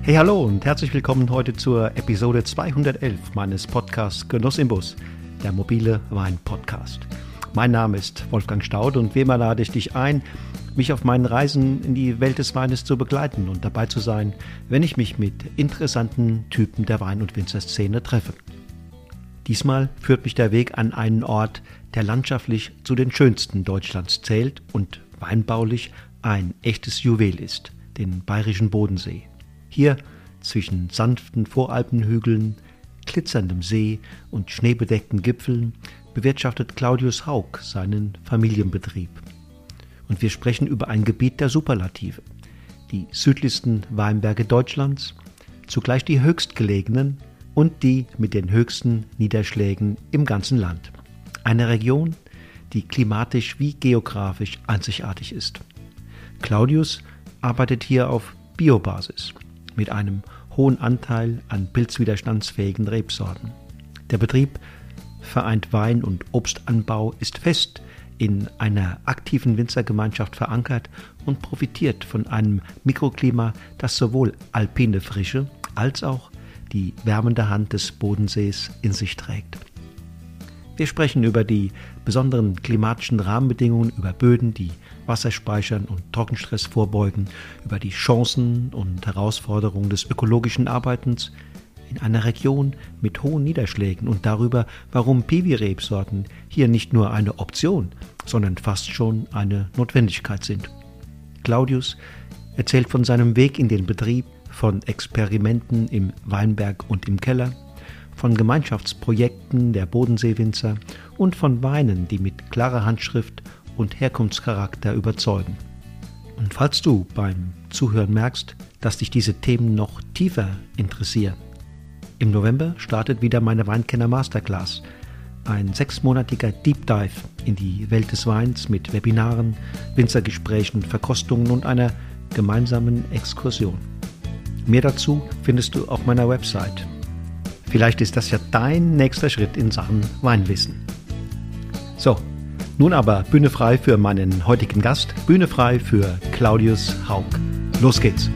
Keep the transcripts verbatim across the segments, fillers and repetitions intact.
Hey, hallo und herzlich willkommen heute zur Episode zweihundertelf meines Podcasts Genuss im Bus, der mobile Wein-Podcast. Mein Name ist Wolfgang Staud und wie immer lade ich dich ein, mich auf meinen Reisen in die Welt des Weines zu begleiten und dabei zu sein, wenn ich mich mit interessanten Typen der Wein- und Winzerszene treffe. Diesmal führt mich der Weg an einen Ort, der landschaftlich zu den schönsten Deutschlands zählt und weinbaulich ein echtes Juwel ist, den Bayerischen Bodensee. Hier zwischen sanften Voralpenhügeln, glitzerndem See und schneebedeckten Gipfeln bewirtschaftet Claudius Haug seinen Familienbetrieb. Und wir sprechen über ein Gebiet der Superlative, die südlichsten Weinberge Deutschlands, zugleich die höchstgelegenen und die mit den höchsten Niederschlägen im ganzen Land. Eine Region, die klimatisch wie geografisch einzigartig ist. Claudius arbeitet hier auf Biobasis mit einem hohen Anteil an pilzwiderstandsfähigen Rebsorten. Der Betrieb vereint Wein- und Obstanbau, ist fest in einer aktiven Winzergemeinschaft verankert und profitiert von einem Mikroklima, das sowohl alpine Frische als auch die wärmende Hand des Bodensees in sich trägt. Wir sprechen über die besonderen klimatischen Rahmenbedingungen, über Böden, die Wasser speichern und Trockenstress vorbeugen, über die Chancen und Herausforderungen des ökologischen Arbeitens in einer Region mit hohen Niederschlägen und darüber, warum Piwi-Rebsorten hier nicht nur eine Option, sondern fast schon eine Notwendigkeit sind. Claudius erzählt von seinem Weg in den Betrieb, von Experimenten im Weinberg und im Keller, von Gemeinschaftsprojekten der Bodenseewinzer und von Weinen, die mit klarer Handschrift und Herkunftscharakter überzeugen. Und falls du beim Zuhören merkst, dass dich diese Themen noch tiefer interessieren, im November startet wieder meine Weinkenner Masterclass, ein sechsmonatiger Deep Dive in die Welt des Weins mit Webinaren, Winzergesprächen, Verkostungen und einer gemeinsamen Exkursion. Mehr dazu findest du auf meiner Website. Vielleicht ist das ja dein nächster Schritt in Sachen Weinwissen. So, nun aber Bühne frei für meinen heutigen Gast, Bühne frei für Claudius Haug. Los geht's!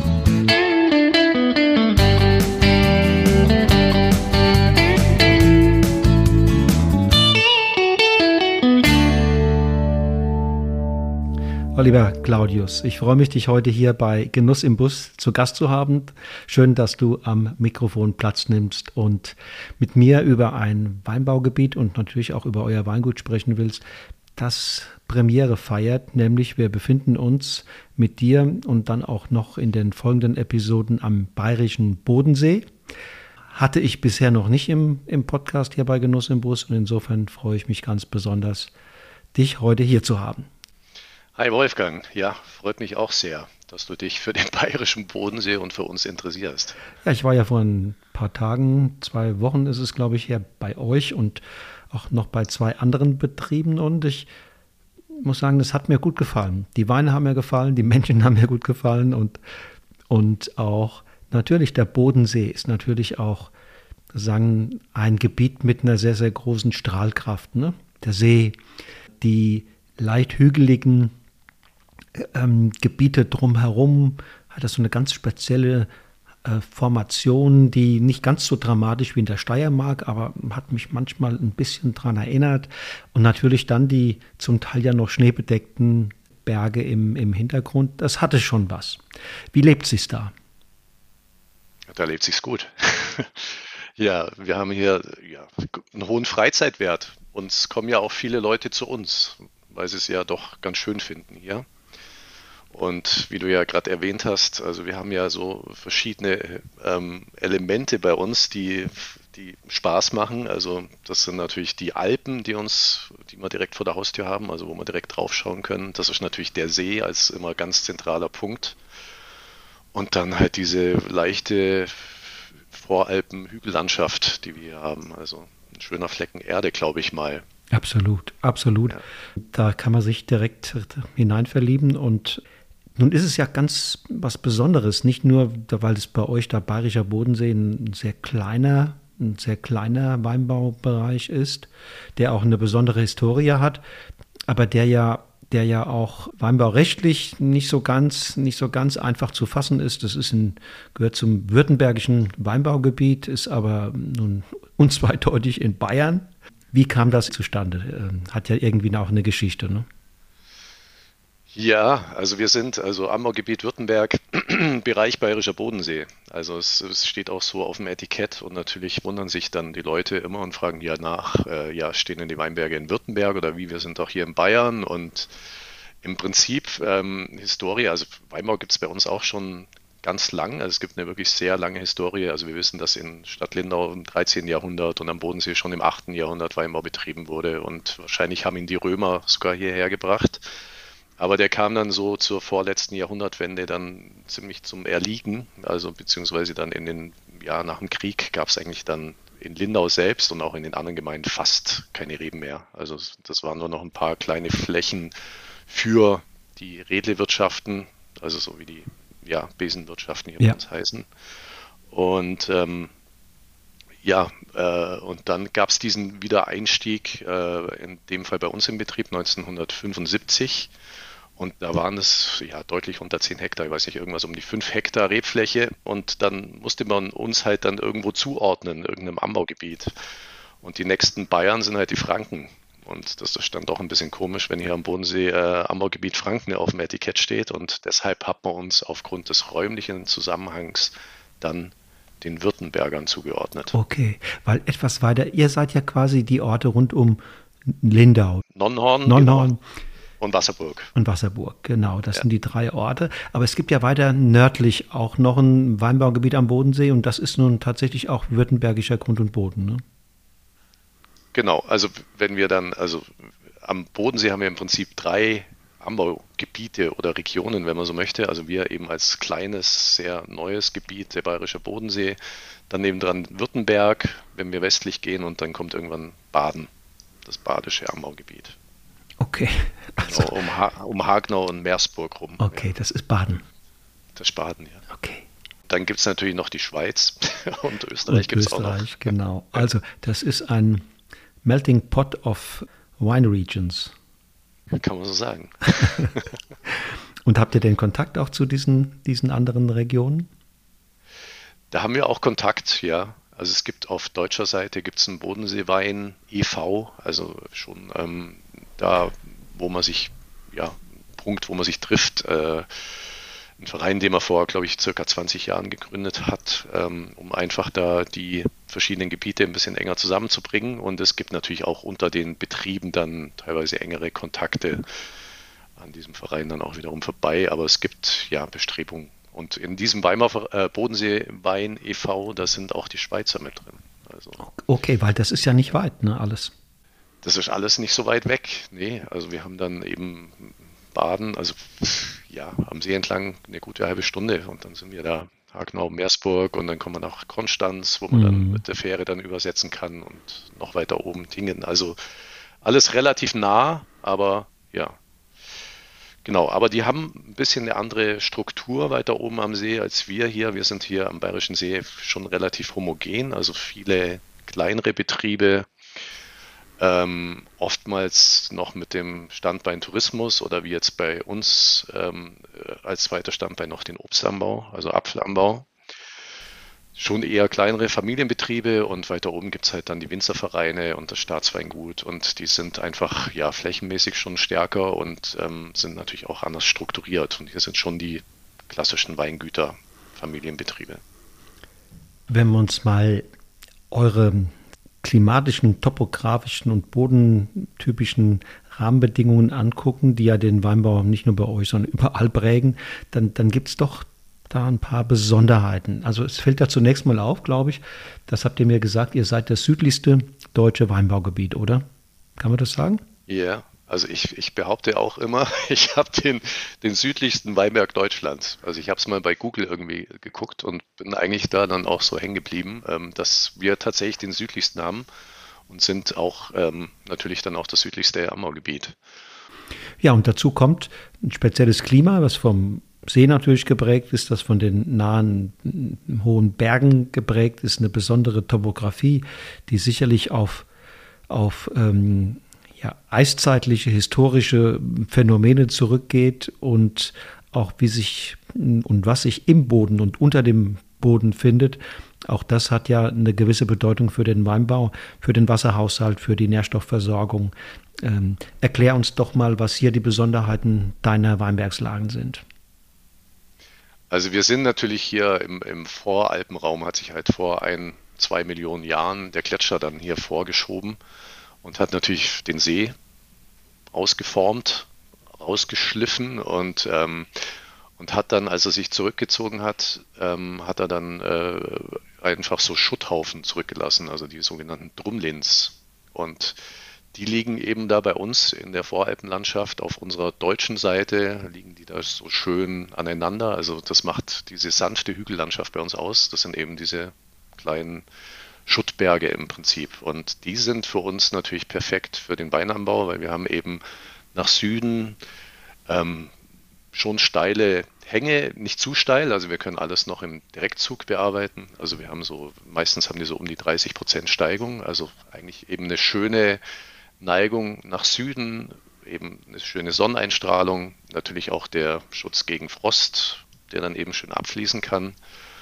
Oh, lieber Claudius, ich freue mich, dich heute hier bei Genuss im Bus zu Gast zu haben. Schön, dass du am Mikrofon Platz nimmst und mit mir über ein Weinbaugebiet und natürlich auch über euer Weingut sprechen willst, das Premiere feiert, nämlich wir befinden uns mit dir und dann auch noch in den folgenden Episoden am Bayerischen Bodensee. Hatte ich bisher noch nicht im, im Podcast hier bei Genuss im Bus und insofern freue ich mich ganz besonders, dich heute hier zu haben. Hi Wolfgang, ja, freut mich auch sehr, dass du dich für den Bayerischen Bodensee und für uns interessierst. Ja, ich war ja vor ein paar Tagen, zwei Wochen ist es, glaube ich, her bei euch und auch noch bei zwei anderen Betrieben und ich muss sagen, das hat mir gut gefallen. Die Weine haben mir gefallen, die Menschen haben mir gut gefallen und, und auch natürlich der Bodensee ist natürlich auch, sagen, ein Gebiet mit einer sehr, sehr großen Strahlkraft, ne? Der See, die leicht hügeligen ähm, Gebiete drumherum, hat das so eine ganz spezielle äh, Formation, die nicht ganz so dramatisch wie in der Steiermark, aber hat mich manchmal ein bisschen daran erinnert. Und natürlich dann die zum Teil ja noch schneebedeckten Berge im, im Hintergrund. Das hatte schon was. Wie lebt sich's da? Da lebt sich's gut. Ja, wir haben hier ja, einen hohen Freizeitwert. Uns kommen ja auch viele Leute zu uns, weil sie es ja doch ganz schön finden hier. Und wie du ja gerade erwähnt hast, also wir haben ja so verschiedene ähm, Elemente bei uns, die, die Spaß machen. Also das sind natürlich die Alpen, die uns, die wir direkt vor der Haustür haben, also wo wir direkt drauf schauen können. Das ist natürlich der See als immer ganz zentraler Punkt. Und dann halt diese leichte Voralpen-Hügellandschaft, die wir hier haben. Also ein schöner Flecken Erde, glaube ich mal. Absolut, absolut. Ja. Da kann man sich direkt hineinverlieben und nun ist es ja ganz was Besonderes, nicht nur, weil es bei euch der Bayerischer Bodensee ein sehr kleiner, ein sehr kleiner Weinbaubereich ist, der auch eine besondere Historie hat, aber der ja der ja auch weinbaurechtlich nicht so ganz, nicht so ganz einfach zu fassen ist. Das ist ein, gehört zum württembergischen Weinbaugebiet, ist aber nun unzweideutig in Bayern. Wie kam das zustande? Hat ja irgendwie auch eine Geschichte, ne? Ja, also wir sind, also Anbaugebiet Württemberg, Bereich Bayerischer Bodensee. Also es, es steht auch so auf dem Etikett und natürlich wundern sich dann die Leute immer und fragen ja nach, äh, ja, stehen denn die Weinberge in Württemberg oder wie, wir sind doch hier in Bayern und im Prinzip ähm, Historie, also Weinbau gibt es bei uns auch schon ganz lang, also es gibt eine wirklich sehr lange Historie, also wir wissen, dass in Stadt Lindau im dreizehnten. Jahrhundert und am Bodensee schon im achten. Jahrhundert Weinbau betrieben wurde und wahrscheinlich haben ihn die Römer sogar hierher gebracht. Aber der kam dann so zur vorletzten Jahrhundertwende dann ziemlich zum Erliegen, also beziehungsweise dann in den Jahren nach dem Krieg gab es eigentlich dann in Lindau selbst und auch in den anderen Gemeinden fast keine Reben mehr. Also das waren nur noch ein paar kleine Flächen für die Redlewirtschaften, also so wie die ja, Besenwirtschaften hier bei Ja. uns heißen. Und ähm, ja, äh, und dann gab es diesen Wiedereinstieg, äh, in dem Fall bei uns im Betrieb neunzehnhundertfünfundsiebzig. Und da waren es ja deutlich unter zehn Hektar, ich weiß nicht, irgendwas um die fünf Hektar Rebfläche. Und dann musste man uns halt dann irgendwo zuordnen, irgendeinem Anbaugebiet. Und die nächsten Bayern sind halt die Franken. Und das ist dann doch ein bisschen komisch, wenn hier am Bodensee äh, Anbaugebiet Franken auf dem Etikett steht. Und deshalb hat man uns aufgrund des räumlichen Zusammenhangs dann den Württembergern zugeordnet. Okay, weil etwas weiter, ihr seid ja quasi die Orte rund um Lindau, Nonnhorn, Nonnhorn genau, und Wasserburg. und Wasserburg, genau, das Ja. sind die drei Orte. Aber es gibt ja weiter nördlich auch noch ein Weinbaugebiet am Bodensee und das ist nun tatsächlich auch württembergischer Grund und Boden, ne? Genau, also wenn wir dann, also am Bodensee haben wir im Prinzip drei Anbaugebiete oder Regionen, wenn man so möchte. Also wir eben als kleines, sehr neues Gebiet, der Bayerische Bodensee, dann nebendran Württemberg, wenn wir westlich gehen und dann kommt irgendwann Baden, das badische Anbaugebiet. Okay, also, Genau, um, ha um Hagnau und Meersburg rum. okay, Ja, das ist Baden. das Baden, ja. Okay. Dann gibt es natürlich noch die Schweiz und Österreich Und gibt es auch noch. Österreich, genau. Also das ist ein Melting Pot of Wine Regions. Kann man so sagen. Und habt ihr den Kontakt auch zu diesen, diesen anderen Regionen? Da haben wir auch Kontakt, ja. Also es gibt auf deutscher Seite gibt's einen Bodenseewein e V, also schon ähm, da, wo man sich, ja, Punkt, wo man sich trifft. Äh, ein Verein, den man vor, glaube ich, circa zwanzig Jahren gegründet hat, ähm, um einfach da die verschiedenen Gebiete ein bisschen enger zusammenzubringen. Und es gibt natürlich auch unter den Betrieben dann teilweise engere Kontakte an diesem Verein dann auch wiederum vorbei. Aber es gibt ja Bestrebungen. Und in diesem Weimar äh, Bodensee-Wein e V, da sind auch die Schweizer mit drin. Also Okay, weil das ist ja nicht weit, ne, alles. das ist alles nicht so weit weg. Nee, also wir haben dann eben Baden, also ja, am See entlang eine gute halbe Stunde und dann sind wir da Hagnau, Meersburg und dann kommen wir nach Konstanz, wo man dann Mhm. mit der Fähre dann übersetzen kann und noch weiter oben Tingen. Also alles relativ nah, aber ja, genau. Aber die haben ein bisschen eine andere Struktur weiter oben am See als wir hier. Wir sind hier am Bayerischen See schon relativ homogen, also viele kleinere Betriebe, ähm, oftmals noch mit dem Standbein Tourismus oder wie jetzt bei uns ähm, äh, als zweiter Standbein noch den Obstanbau, also Apfelanbau. Schon eher kleinere Familienbetriebe und weiter oben gibt es halt dann die Winzervereine und das Staatsweingut und die sind einfach ja flächenmäßig schon stärker und ähm, sind natürlich auch anders strukturiert. Und hier sind schon die klassischen Weingüter, Familienbetriebe. Wenn wir uns mal eure klimatischen, topografischen und bodentypischen Rahmenbedingungen angucken, die ja den Weinbau nicht nur bei euch, sondern überall prägen, dann, dann gibt es doch da ein paar Besonderheiten. Also es fällt da zunächst mal auf, glaube ich, das habt ihr mir gesagt, ihr seid das südlichste deutsche Weinbaugebiet, oder? Kann man das sagen? Ja, also ich, ich behaupte auch immer, ich habe den, den südlichsten Weinberg Deutschlands. Also ich habe es mal bei Google irgendwie geguckt und bin eigentlich da dann auch so hängen geblieben, ähm, dass wir tatsächlich den südlichsten haben und sind auch ähm, natürlich dann auch das südlichste Anbaugebiet. Ja, und dazu kommt ein spezielles Klima, was vom See natürlich geprägt ist, das von den nahen m, hohen Bergen geprägt ist, eine besondere Topografie, die sicherlich auf, auf ähm, ja, eiszeitliche, historische Phänomene zurückgeht und auch wie sich und was sich im Boden und unter dem Boden findet. Auch das hat ja eine gewisse Bedeutung für den Weinbau, für den Wasserhaushalt, für die Nährstoffversorgung. Ähm, erklär uns doch mal, was hier die Besonderheiten deiner Weinbergslagen sind. Also wir sind natürlich hier im, im Voralpenraum, hat sich halt vor ein, zwei Millionen Jahren der Gletscher dann hier vorgeschoben und hat natürlich den See ausgeformt, ausgeschliffen und, ähm, und hat dann, als er sich zurückgezogen hat, ähm, hat er dann äh, einfach so Schutthaufen zurückgelassen, also die sogenannten Drumlins. Und die liegen eben da bei uns in der Voralpenlandschaft. Auf unserer deutschen Seite liegen die da so schön aneinander. Also das macht diese sanfte Hügellandschaft bei uns aus. Das sind eben diese kleinen Schuttberge im Prinzip. Und die sind für uns natürlich perfekt für den Weinanbau, weil wir haben eben nach Süden ähm, schon steile Hänge, nicht zu steil, also wir können alles noch im Direktzug bearbeiten. Also wir haben so, meistens haben die so um die dreißig Prozent Steigung, also eigentlich eben eine schöne Neigung nach Süden, eben eine schöne Sonneneinstrahlung, natürlich auch der Schutz gegen Frost, der dann eben schön abfließen kann.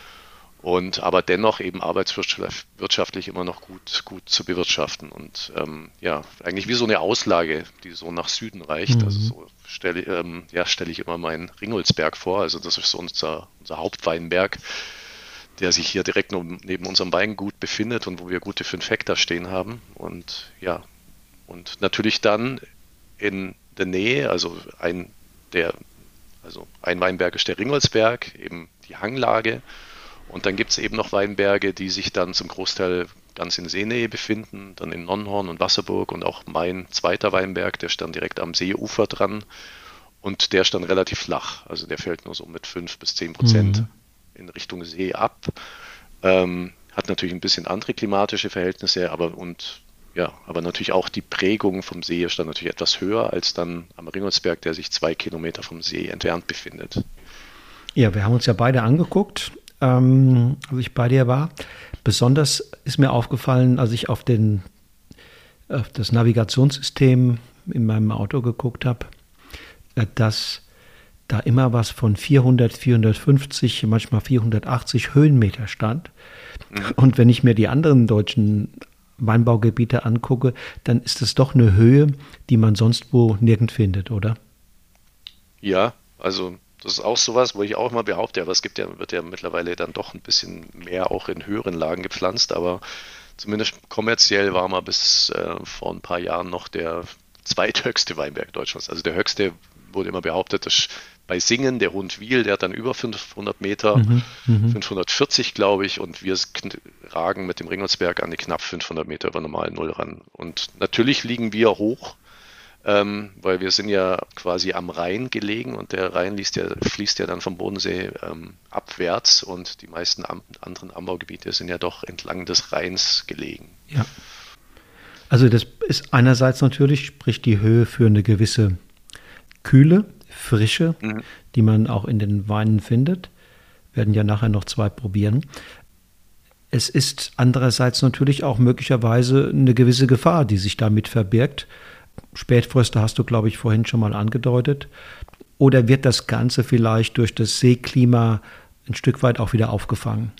Und aber dennoch eben arbeitswirtschaftlich immer noch gut, gut zu bewirtschaften. Und ähm, ja, eigentlich wie so eine Auslage, die so nach Süden reicht. Mhm. Also so stelle ähm, ja, stelle ich immer meinen Ringholzberg vor. Also das ist so unser, unser Hauptweinberg, der sich hier direkt neben unserem Weingut befindet und wo wir gute fünf Hektar stehen haben. Und ja, und natürlich dann in der Nähe, also ein der, also ein Weinberg ist der Ringholzberg, eben die Hanglage. Und dann gibt es eben noch Weinberge, die sich dann zum Großteil ganz in Seenähe befinden, dann in Nonnhorn und Wasserburg und auch mein zweiter Weinberg, der stand direkt am Seeufer dran und der stand relativ flach, also der fällt nur so mit fünf bis zehn Prozent Mhm. in Richtung See ab. Ähm, hat natürlich ein bisschen andere klimatische Verhältnisse, aber und ja, aber natürlich auch die Prägung vom See ist dann natürlich etwas höher als dann am Ringholzberg, der sich zwei Kilometer vom See entfernt befindet. Ja, wir haben uns ja beide angeguckt, ähm, als ich bei dir war. Besonders ist mir aufgefallen, als ich auf, den, auf das Navigationssystem in meinem Auto geguckt habe, äh, dass da immer was von vierhundert, vierhundertfünfzig, manchmal vierhundertachtzig Höhenmeter stand. Mhm. Und wenn ich mir die anderen deutschen Weinbaugebiete angucke, dann ist es doch eine Höhe, die man sonst wo nirgend findet, oder? Ja, also das ist auch sowas, wo ich auch mal behaupte, aber es gibt ja, wird ja mittlerweile dann doch ein bisschen mehr auch in höheren Lagen gepflanzt, aber zumindest kommerziell war mal bis äh, vor ein paar Jahren noch der zweithöchste Weinberg Deutschlands. Also der höchste wurde immer behauptet, das ist bei Singen, der Rundwiel, der hat dann über fünfhundert Meter, Mhm, mhm. fünfhundertvierzig glaube ich, und wir kn- ragen mit dem Ringholzberg an die knapp fünfhundert Meter über normalen Null ran. Und natürlich liegen wir hoch, ähm, weil wir sind ja quasi am Rhein gelegen und der Rhein fließt ja, fließt ja dann vom Bodensee ähm, abwärts und die meisten am, anderen Anbaugebiete sind ja doch entlang des Rheins gelegen. Ja. Also das ist einerseits natürlich, spricht die Höhe für eine gewisse Kühle, Frische, Mhm. die man auch in den Weinen findet. Wir werden ja nachher noch zwei probieren. Es ist andererseits natürlich auch möglicherweise eine gewisse Gefahr, die sich damit verbirgt. Spätfröste hast du, glaube ich, vorhin schon mal angedeutet. Oder wird das Ganze vielleicht durch das Seeklima ein Stück weit auch wieder aufgefangen?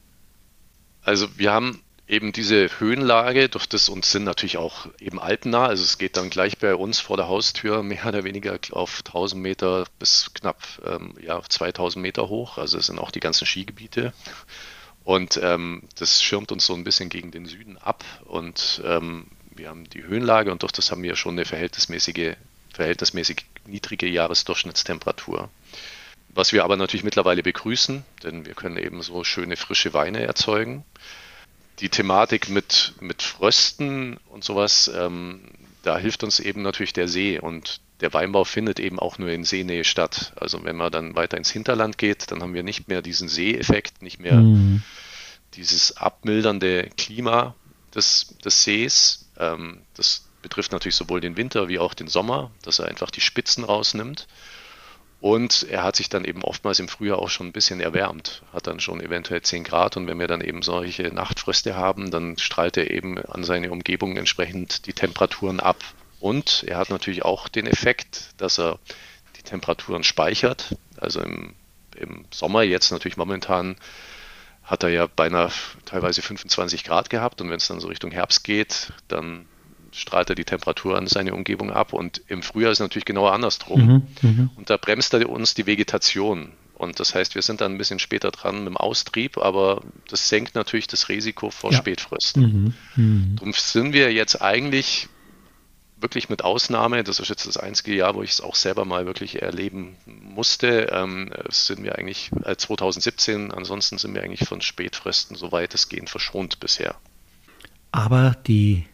Also wir haben eben diese Höhenlage, durch das und sind natürlich auch eben alpennah. Also es geht dann gleich bei uns vor der Haustür mehr oder weniger auf tausend Meter bis knapp ähm, ja, zweitausend Meter hoch. Also es sind auch die ganzen Skigebiete. Und ähm, das schirmt uns so ein bisschen gegen den Süden ab. Und ähm, wir haben die Höhenlage und durch das haben wir schon eine verhältnismäßige, verhältnismäßig niedrige Jahresdurchschnittstemperatur. Was wir aber natürlich mittlerweile begrüßen, denn wir können eben so schöne frische Weine erzeugen. Die Thematik mit, mit Frösten und sowas, ähm, da hilft uns eben natürlich der See und der Weinbau findet eben auch nur in Seenähe statt. Also wenn man dann weiter ins Hinterland geht, dann haben wir nicht mehr diesen Seeeffekt, nicht mehr Mhm. dieses abmildernde Klima des, des Sees. Ähm, das betrifft natürlich sowohl den Winter wie auch den Sommer, dass er einfach die Spitzen rausnimmt. Und er hat sich dann eben oftmals im Frühjahr auch schon ein bisschen erwärmt, hat dann schon eventuell zehn Grad. Und wenn wir dann eben solche Nachtfröste haben, dann strahlt er eben an seine Umgebung entsprechend die Temperaturen ab. Und er hat natürlich auch den Effekt, dass er die Temperaturen speichert. Also im, im Sommer jetzt natürlich momentan hat er ja beinahe teilweise fünfundzwanzig Grad gehabt und wenn es dann so Richtung Herbst geht, dann strahlt er die Temperatur an seine Umgebung ab und im Frühjahr ist es natürlich genau andersrum Mhm, mhm. und da bremst er uns die Vegetation und das heißt, wir sind dann ein bisschen später dran mit dem Austrieb, aber das senkt natürlich das Risiko vor Ja. Spätfrösten. Mhm, mhm. Darum sind wir jetzt eigentlich wirklich mit Ausnahme, das ist jetzt das einzige Jahr, wo ich es auch selber mal wirklich erleben musste, ähm, sind wir eigentlich äh, zwanzig siebzehn, ansonsten sind wir eigentlich von Spätfrösten so weitestgehend verschont bisher. Aber die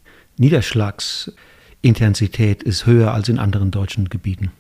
Niederschlagsintensität ist höher als in anderen deutschen Gebieten.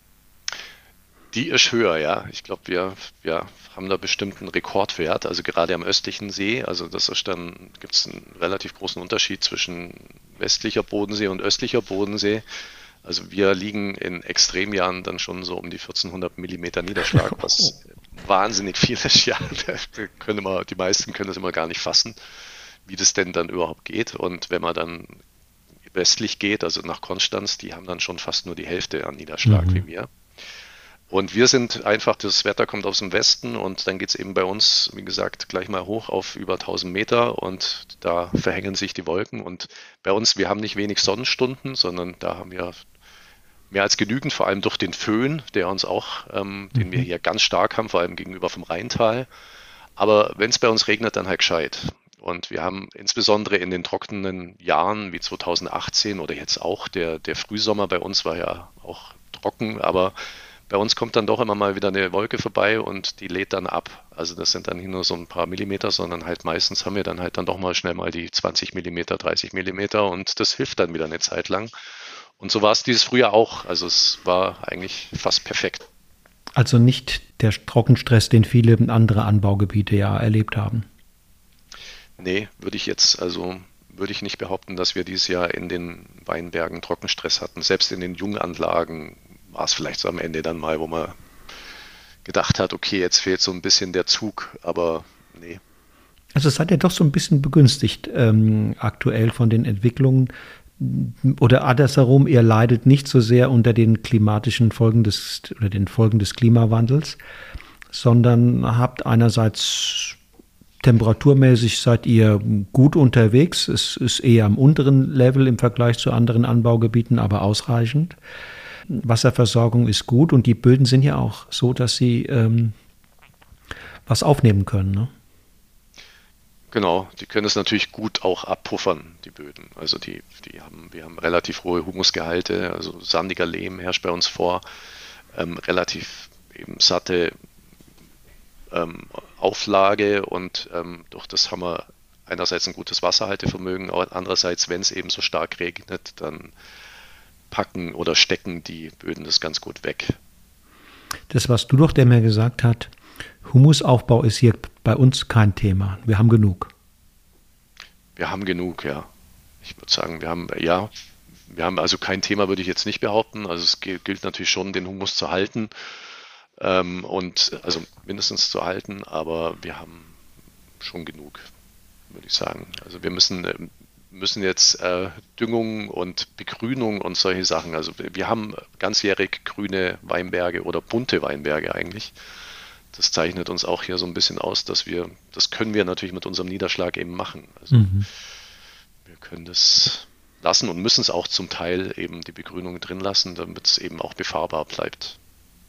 Die ist höher, ja. Ich glaube, wir, wir haben da bestimmt einen Rekordwert, also gerade am östlichen See. Also das ist dann, gibt es einen relativ großen Unterschied zwischen westlicher Bodensee und östlicher Bodensee. Also wir liegen in Extremjahren dann schon so um die vierzehnhundert Millimeter Niederschlag, was wahnsinnig viel ist. Ja, da können wir, die meisten können das immer gar nicht fassen, wie das denn dann überhaupt geht. Und wenn man dann westlich geht, also nach Konstanz, die haben dann schon fast nur die Hälfte an Niederschlag Mhm. wie wir. Und wir sind einfach, das Wetter kommt aus dem Westen und dann geht es eben bei uns, wie gesagt, gleich mal hoch auf über tausend Meter und da verhängen sich die Wolken. Und bei uns, wir haben nicht wenig Sonnenstunden, sondern da haben wir mehr als genügend, vor allem durch den Föhn, der uns auch, ähm, den wir Mhm. hier ganz stark haben, vor allem gegenüber vom Rheintal. Aber wenn es bei uns regnet, dann halt gescheit. Und wir haben insbesondere in den trockenen Jahren wie zwanzig achtzehn oder jetzt auch, der, der Frühsommer bei uns war ja auch trocken, aber bei uns kommt dann doch immer mal wieder eine Wolke vorbei und die lädt dann ab. Also das sind dann nicht nur so ein paar Millimeter, sondern halt meistens haben wir dann halt dann doch mal schnell mal die zwanzig Millimeter, dreißig Millimeter und das hilft dann wieder eine Zeit lang. Und so war es dieses Frühjahr auch. Also es war eigentlich fast perfekt. Also nicht der Trockenstress, den viele andere Anbaugebiete ja erlebt haben. Nee, würde ich jetzt, also würde ich nicht behaupten, dass wir dieses Jahr in den Weinbergen Trockenstress hatten. Selbst in den Junganlagen war es vielleicht so am Ende dann mal, wo man gedacht hat, okay, jetzt fehlt so ein bisschen der Zug, aber nee. Also seid ihr doch so ein bisschen begünstigt ähm, aktuell von den Entwicklungen. Oder andersherum, ihr leidet nicht so sehr unter den klimatischen Folgen des oder den Folgen des Klimawandels, sondern habt einerseits temperaturmäßig seid ihr gut unterwegs. Es ist eher am unteren Level im Vergleich zu anderen Anbaugebieten, aber ausreichend. Wasserversorgung ist gut und die Böden sind ja auch so, dass sie ähm, was aufnehmen können. Ne? Genau, die können es natürlich gut auch abpuffern, die Böden. Also die, die haben, wir haben relativ hohe Humusgehalte, also sandiger Lehm herrscht bei uns vor, ähm, relativ eben satte ähm, Auflage und ähm, durch das haben wir einerseits ein gutes Wasserhaltevermögen, aber andererseits, wenn es eben so stark regnet, dann packen oder stecken die Böden das ganz gut weg. Das, was du doch der mir gesagt hat, Humusaufbau ist hier bei uns kein Thema. Wir haben genug. Wir haben genug, ja. Ich würde sagen, wir haben, ja, wir haben also kein Thema, würde ich jetzt nicht behaupten. Also es gilt natürlich schon, den Humus zu halten ähm, und also mindestens zu halten, aber wir haben schon genug, würde ich sagen. Also wir müssen, müssen jetzt äh, Düngung und Begrünung und solche Sachen, also wir haben ganzjährig grüne Weinberge oder bunte Weinberge eigentlich. Das zeichnet uns auch hier so ein bisschen aus, dass wir, das können wir natürlich mit unserem Niederschlag eben machen. Also Mhm. wir können das lassen und müssen es auch zum Teil eben die Begrünung drin lassen, damit es eben auch befahrbar bleibt.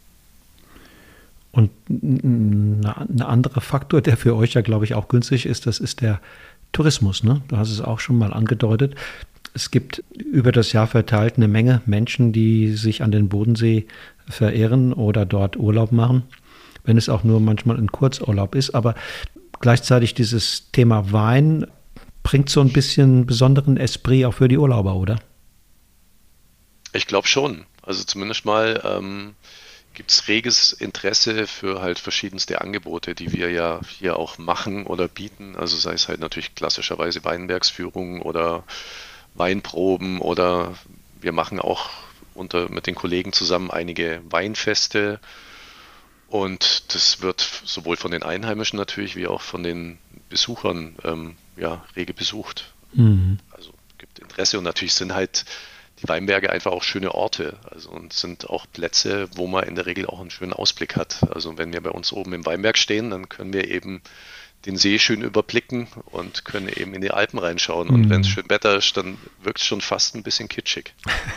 Und ein anderer Faktor, der für euch ja, glaube ich, auch günstig ist, das ist der Tourismus. Ne? Du hast es auch schon mal angedeutet. Es gibt über das Jahr verteilt eine Menge Menschen, die sich an den Bodensee verirren oder dort Urlaub machen, wenn es auch nur manchmal ein Kurzurlaub ist. Aber gleichzeitig dieses Thema Wein bringt so ein bisschen besonderen Esprit auch für die Urlauber, oder? Ich glaube schon. Also zumindest mal ähm, gibt es reges Interesse für halt verschiedenste Angebote, die wir ja hier auch machen oder bieten. Also sei es halt natürlich klassischerweise Weinbergsführungen oder Weinproben oder wir machen auch unter, mit den Kollegen zusammen einige Weinfeste. Und das wird sowohl von den Einheimischen natürlich wie auch von den Besuchern ähm, ja, rege besucht. Mhm. Also gibt Interesse und natürlich sind halt die Weinberge einfach auch schöne Orte. Also und sind auch Plätze, wo man in der Regel auch einen schönen Ausblick hat. Also wenn wir bei uns oben im Weinberg stehen, dann können wir eben den See schön überblicken und können eben in die Alpen reinschauen. Und wenn es Mhm. schön Wetter ist, dann wirkt es schon fast ein bisschen kitschig.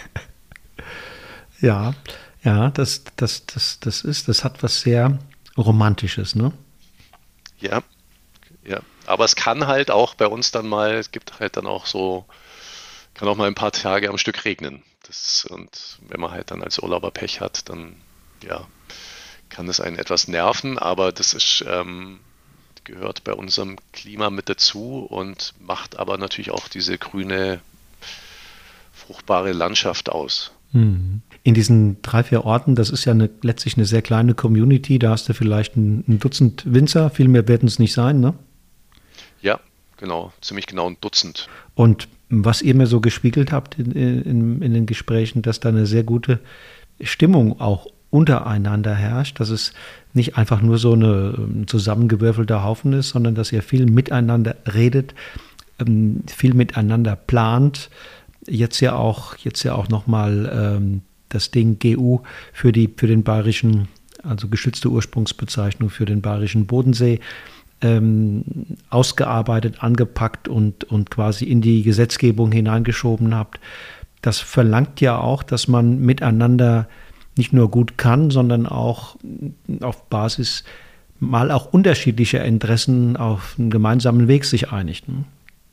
Ja, ja, das, das, das, das ist, das hat was sehr Romantisches, ne? Ja, ja. Aber es kann halt auch bei uns dann mal, es gibt halt dann auch so, kann auch mal ein paar Tage am Stück regnen. Das, und wenn man halt dann als Urlauber Pech hat, dann ja, kann es einen etwas nerven, aber das ist, ähm, gehört bei unserem Klima mit dazu und macht aber natürlich auch diese grüne, fruchtbare Landschaft aus. Mhm. In diesen drei, vier Orten, das ist ja eine, letztlich eine sehr kleine Community, da hast du vielleicht ein, ein Dutzend Winzer, viel mehr werden es nicht sein, ne? Ja, genau, ziemlich genau ein Dutzend. Und was ihr mir so gespiegelt habt in, in, in den Gesprächen, dass da eine sehr gute Stimmung auch untereinander herrscht, dass es nicht einfach nur so eine, ein zusammengewürfelter Haufen ist, sondern dass ihr viel miteinander redet, ähm, viel miteinander plant. Jetzt ja auch, jetzt ja auch nochmal ähm, das Ding G U für die, für den bayerischen, also geschützte Ursprungsbezeichnung für den bayerischen Bodensee, ähm, ausgearbeitet, angepackt und, und quasi in die Gesetzgebung hineingeschoben habt. Das verlangt ja auch, dass man miteinander nicht nur gut kann, sondern auch auf Basis mal auch unterschiedlicher Interessen auf einen gemeinsamen Weg sich einigt. Ne?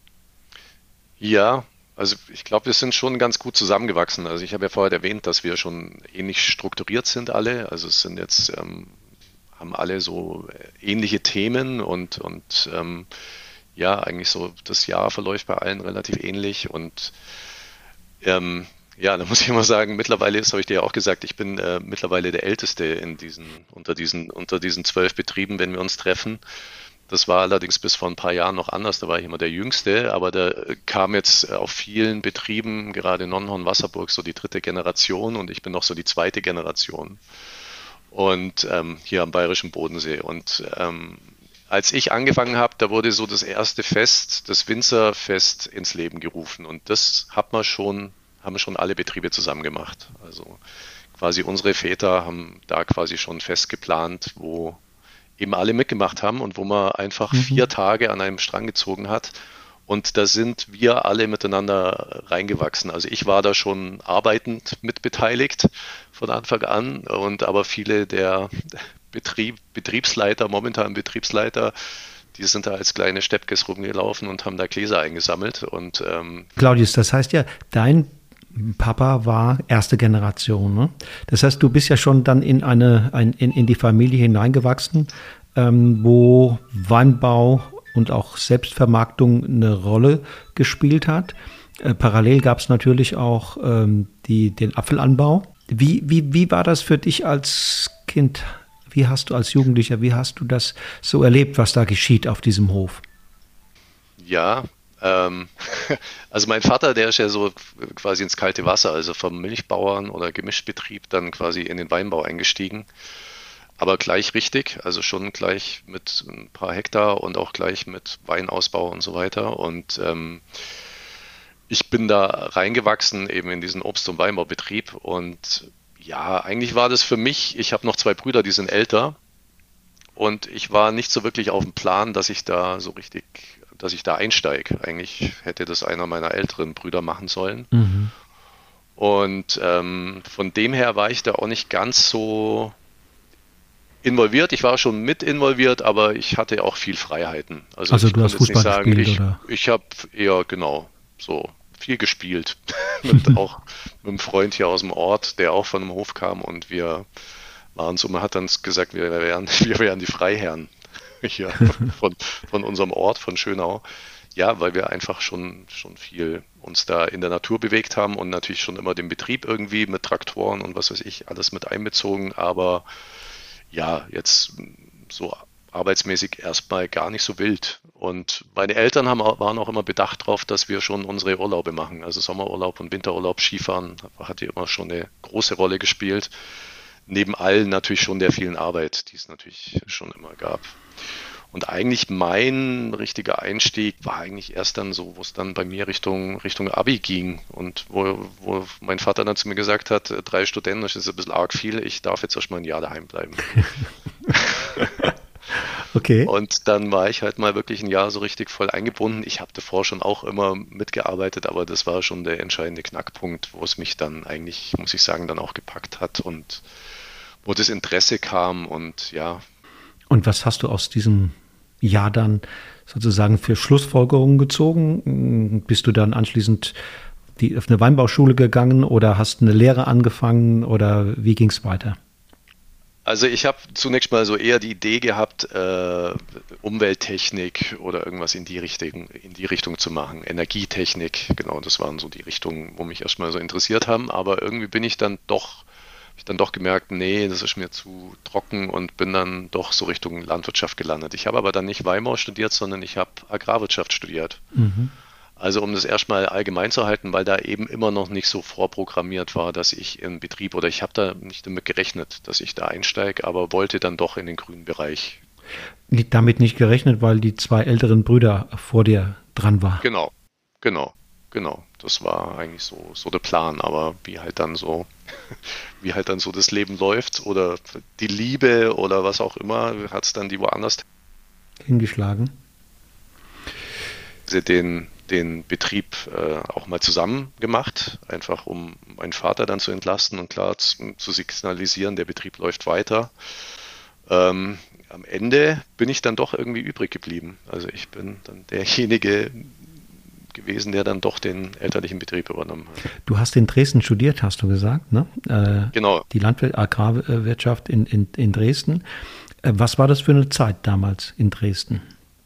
Ja, also ich glaube, wir sind schon ganz gut zusammengewachsen. Also ich habe ja vorher erwähnt, dass wir schon ähnlich strukturiert sind alle. Also es sind jetzt, ähm, haben alle so ähnliche Themen und, und ähm, ja, eigentlich so das Jahr verläuft bei allen relativ ähnlich und ähm, ja, da muss ich immer sagen, mittlerweile ist, habe ich dir ja auch gesagt, ich bin äh, mittlerweile der Älteste in diesen, unter diesen, unter diesen zwölf Betrieben, wenn wir uns treffen. Das war allerdings bis vor ein paar Jahren noch anders, da war ich immer der Jüngste, aber da kam jetzt auf vielen Betrieben, gerade in Nonnenhorn-Wasserburg, so die dritte Generation und ich bin noch so die zweite Generation und ähm, hier am Bayerischen Bodensee. Und ähm, als ich angefangen habe, da wurde so das erste Fest, das Winzerfest ins Leben gerufen und das hat man schon, haben schon alle Betriebe zusammen gemacht. Also quasi unsere Väter haben da quasi schon fest geplant, wo eben alle mitgemacht haben und wo man einfach Mhm. vier Tage an einem Strang gezogen hat. Und da sind wir alle miteinander reingewachsen. Also ich war da schon arbeitend mitbeteiligt von Anfang an und aber viele der Betrieb, Betriebsleiter, momentan Betriebsleiter, die sind da als kleine Steppkes rumgelaufen und haben da Gläser eingesammelt. Und ähm, Claudius, das heißt ja, dein Papa war erste Generation. Ne? Das heißt, du bist ja schon dann in, eine, ein, in, in die Familie hineingewachsen, ähm, wo Weinbau und auch Selbstvermarktung eine Rolle gespielt hat. Äh, parallel gab es natürlich auch ähm, die, den Apfelanbau. Wie, wie, wie war das für dich als Kind? Wie hast du als Jugendlicher, wie hast du das so erlebt, was da geschieht auf diesem Hof? ja, ähm, also mein Vater, der ist ja so quasi ins kalte Wasser, also vom Milchbauern oder Gemischtbetrieb dann quasi in den Weinbau eingestiegen. Aber gleich richtig, also schon gleich mit ein paar Hektar und auch gleich mit Weinausbau und so weiter. Und ähm, ich bin da reingewachsen eben in diesen Obst- und Weinbaubetrieb. Und ja, eigentlich war das für mich, ich habe noch zwei Brüder, die sind älter. Und ich war nicht so wirklich auf dem Plan, dass ich da so richtig, dass ich da einsteige. Eigentlich hätte das einer meiner älteren Brüder machen sollen. Mhm. Und ähm, von dem her war ich da auch nicht ganz so involviert. Ich war schon mit involviert, aber ich hatte auch viel Freiheiten. Also Also ich du hast konnte jetzt nicht Fußball sagen, gespielt, ich, oder? ich habe eher genau so viel gespielt. mit, auch mit einem Freund hier aus dem Ort, der auch von einem Hof kam und wir waren so, man hat dann gesagt, wir wären, wir wären die Freiherren hier von, von unserem Ort, von Schönau. Ja, weil wir einfach schon, schon viel uns da in der Natur bewegt haben und natürlich schon immer den Betrieb irgendwie mit Traktoren und was weiß ich, alles mit einbezogen, aber ja, jetzt so arbeitsmäßig erstmal gar nicht so wild. Und meine Eltern haben, auch- waren auch immer bedacht darauf, dass wir schon unsere Urlaube machen. Also Sommerurlaub und Winterurlaub, Skifahren hat hier immer schon eine große Rolle gespielt. Neben allen natürlich schon der vielen Arbeit, die es natürlich schon immer gab. Und eigentlich mein richtiger Einstieg war eigentlich erst dann so, wo es dann bei mir Richtung, Richtung Abi ging und wo, wo mein Vater dann zu mir gesagt hat, äh, drei Studenten, das ist ein bisschen arg viel, ich darf jetzt erstmal ein Jahr daheim bleiben. Okay. Und dann war ich halt mal wirklich ein Jahr so richtig voll eingebunden. Ich habe davor schon auch immer mitgearbeitet, aber das war schon der entscheidende Knackpunkt, wo es mich dann eigentlich, muss ich sagen, dann auch gepackt hat und wo das Interesse kam und ja. Und was hast du aus diesem Jahr dann sozusagen für Schlussfolgerungen gezogen? Bist du dann anschließend die, auf eine Weinbauschule gegangen oder hast eine Lehre angefangen oder wie ging es weiter? Also ich habe zunächst mal so eher die Idee gehabt, äh, Umwelttechnik oder irgendwas in die Richtung, in die Richtung zu machen. Energietechnik, genau, das waren so die Richtungen, wo mich erstmal so interessiert haben. Aber irgendwie bin ich dann doch, hab ich dann doch gemerkt, nee, das ist mir zu trocken und bin dann doch so Richtung Landwirtschaft gelandet. Ich habe aber dann nicht Weinbau studiert, sondern ich habe Agrarwirtschaft studiert. Mhm. Also um das erstmal allgemein zu halten, weil da eben immer noch nicht so vorprogrammiert war, dass ich in Betrieb oder ich habe da nicht damit gerechnet, dass ich da einsteige, aber wollte dann doch in den grünen Bereich. Nicht, damit nicht gerechnet, weil die zwei älteren Brüder vor dir dran waren. Genau, genau, genau. Das war eigentlich so, so der Plan, aber wie halt dann so, wie halt dann so das Leben läuft oder die Liebe oder was auch immer, hat es dann die woanders Hingeschlagen. den den Betrieb äh, auch mal zusammen gemacht, einfach um meinen Vater dann zu entlasten und klar zu, zu signalisieren, der Betrieb läuft weiter. Ähm, am Ende bin ich dann doch irgendwie übrig geblieben. Also ich bin dann derjenige gewesen, der dann doch den elterlichen Betrieb übernommen hat. Du hast in Dresden studiert, hast du gesagt, ne? Äh, Genau. Die Landwir- Agrarwirtschaft in, in, in Dresden. Äh, was war das für eine Zeit damals in Dresden?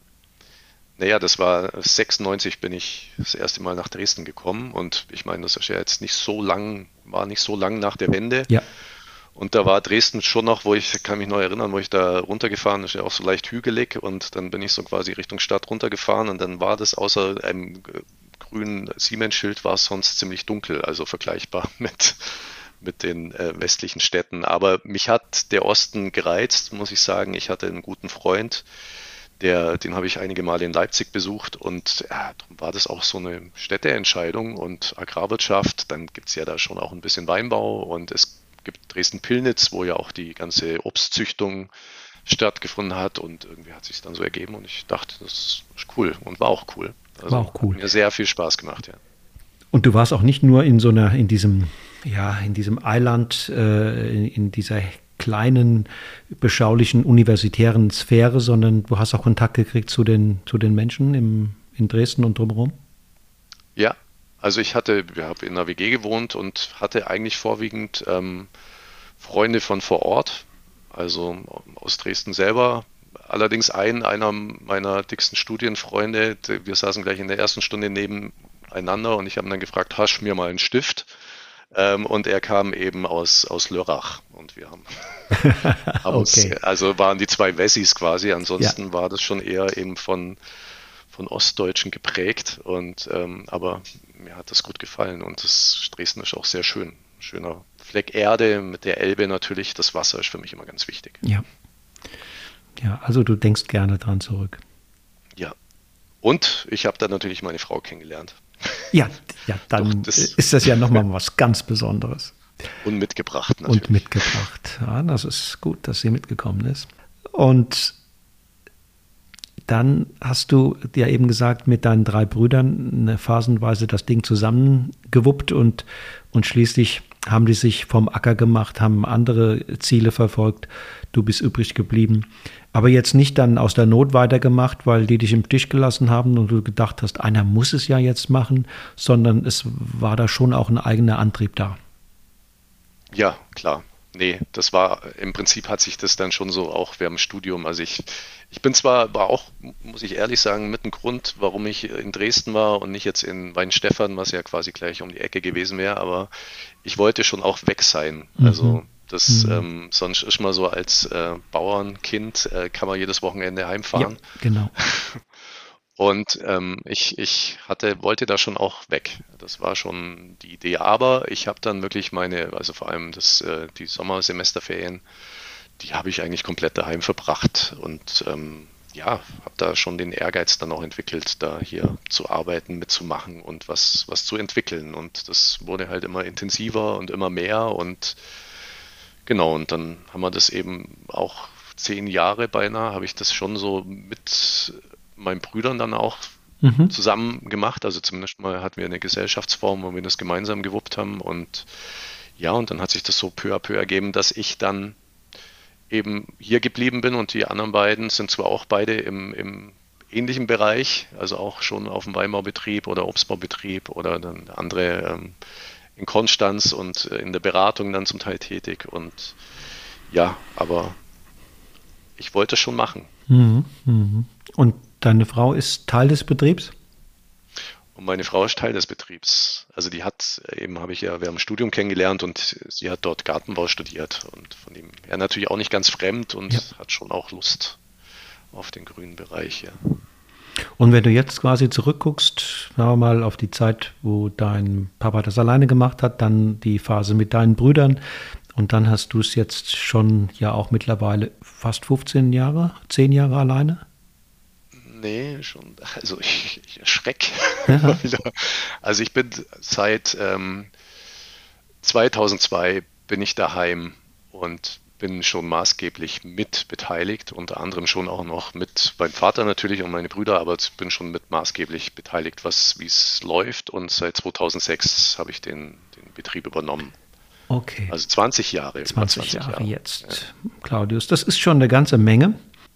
Naja, das war sechsundneunzig bin ich das erste Mal nach Dresden gekommen und ich meine, das ist ja jetzt nicht so lang, war nicht so lang nach der Wende. Ja. Und da war Dresden schon noch, wo ich, kann mich noch erinnern, wo ich da runtergefahren, ist ja auch so leicht hügelig und dann bin ich so quasi Richtung Stadt runtergefahren und dann war das außer einem grünen Siemens-Schild war es sonst ziemlich dunkel, also vergleichbar mit, mit den äh, westlichen Städten. Aber mich hat der Osten gereizt, muss ich sagen. Ich hatte einen guten Freund, Der, den habe ich einige Male in Leipzig besucht und ja, darum war das auch so eine Städteentscheidung und Agrarwirtschaft. Dann gibt es ja da schon auch ein bisschen Weinbau und es gibt Dresden-Pillnitz, wo ja auch die ganze Obstzüchtung stattgefunden hat und irgendwie hat sich dann so ergeben und ich dachte, das ist cool und war auch cool. Also War auch cool. Hat mir sehr viel Spaß gemacht, ja. Und du warst auch nicht nur in so einer, in diesem, ja, in diesem Eiland, äh, in, in dieser kleinen, beschaulichen, universitären Sphäre, sondern du hast auch Kontakt gekriegt zu den, zu den Menschen im, in Dresden und drumherum? Ja, also ich hatte, ich habe in einer W G gewohnt und hatte eigentlich vorwiegend ähm, Freunde von vor Ort, also aus Dresden selber. Allerdings ein, einer meiner dicksten Studienfreunde, wir saßen gleich in der ersten Stunde nebeneinander und ich habe ihn dann gefragt, hast du mir mal einen Stift? Ähm, und er kam eben aus, aus Lörrach und wir haben, haben uns, Okay. also waren die zwei Wessis quasi, ansonsten Ja. war das schon eher eben von, von Ostdeutschen geprägt und ähm, aber mir hat das gut gefallen und das Dresden ist auch sehr schön. Schöner Fleck Erde mit der Elbe natürlich, das Wasser ist für mich immer ganz wichtig. Ja. Ja, also du denkst gerne dran zurück. Ja. Und ich habe dann natürlich meine Frau kennengelernt Ja, ja, dann Doch, das- ist das ja nochmal was ganz Besonderes. und mitgebracht natürlich. Und mitgebracht. Ja, das ist gut, dass sie mitgekommen ist. Und dann hast du ja eben gesagt, mit deinen drei Brüdern eine phasenweise das Ding zusammengewuppt und, und schließlich haben die sich vom Acker gemacht, haben andere Ziele verfolgt. Du bist übrig geblieben. Aber jetzt nicht dann aus der Not weitergemacht, weil die dich im Stich gelassen haben und du gedacht hast, einer muss es ja jetzt machen, sondern es war da schon auch ein eigener Antrieb da. Ja, klar. Nee, das war, im Prinzip hat sich das dann schon so auch während dem Studium, also ich, ich bin zwar, war auch, muss ich ehrlich sagen, mit ein Grund, warum ich in Dresden war und nicht jetzt in Weinstefan, was ja quasi gleich um die Ecke gewesen wäre, aber ich wollte schon auch weg sein. Also das, Mhm. ähm, sonst ist man so als äh, Bauernkind, äh, kann man jedes Wochenende heimfahren. Ja, genau. Und ähm, ich, ich hatte, wollte da schon auch weg. Das war schon die Idee. Aber ich habe dann wirklich meine, also vor allem das, äh, die Sommersemesterferien, die habe ich eigentlich komplett daheim verbracht und ähm, ja, habe da schon den Ehrgeiz dann auch entwickelt, da hier zu arbeiten, mitzumachen und was, was zu entwickeln. Und das wurde halt immer intensiver und immer mehr. Und genau, und dann haben wir das eben auch zehn Jahre beinahe, habe ich das schon so mit meinen Brüdern dann auch Mhm. zusammen gemacht. Also zumindest mal hatten wir eine Gesellschaftsform, wo wir das gemeinsam gewuppt haben. Und ja, und dann hat sich das so peu à peu ergeben, dass ich dann eben hier geblieben bin und die anderen beiden sind zwar auch beide im, im ähnlichen Bereich, also auch schon auf dem Weinbaubetrieb oder Obstbaubetrieb oder dann andere ähm, in Konstanz und äh, in der Beratung dann zum Teil tätig. Und ja, aber ich wollte es schon machen. Mhm. Mhm. Und deine Frau ist Teil des Betriebs? Und meine Frau ist Teil des Betriebs. Also die hat eben, habe ich ja während dem Studium kennengelernt und sie hat dort Gartenbau studiert und von dem her natürlich auch nicht ganz fremd Ja. und hat schon auch Lust auf den grünen Bereich, ja. Und wenn du jetzt quasi zurückguckst, sagen wir mal auf die Zeit, wo dein Papa das alleine gemacht hat, dann die Phase mit deinen Brüdern und dann hast du es jetzt schon ja auch mittlerweile fast fünfzehn Jahre, zehn Jahre alleine? Nee, schon, also ich, ich erschreck Ja. immer wieder. Also ich bin seit ähm, zweitausendzwei bin ich daheim und bin schon maßgeblich mit beteiligt, unter anderem schon auch noch mit meinem Vater natürlich und meine Brüder, aber ich bin schon mit maßgeblich beteiligt, was wie es läuft und seit zweitausendsechs habe ich den, den Betrieb übernommen. Okay, Also zwanzig Jahre, über zwanzig zwanzig Jahre Jahre. Ja. jetzt, Claudius. Das ist schon eine ganze Menge.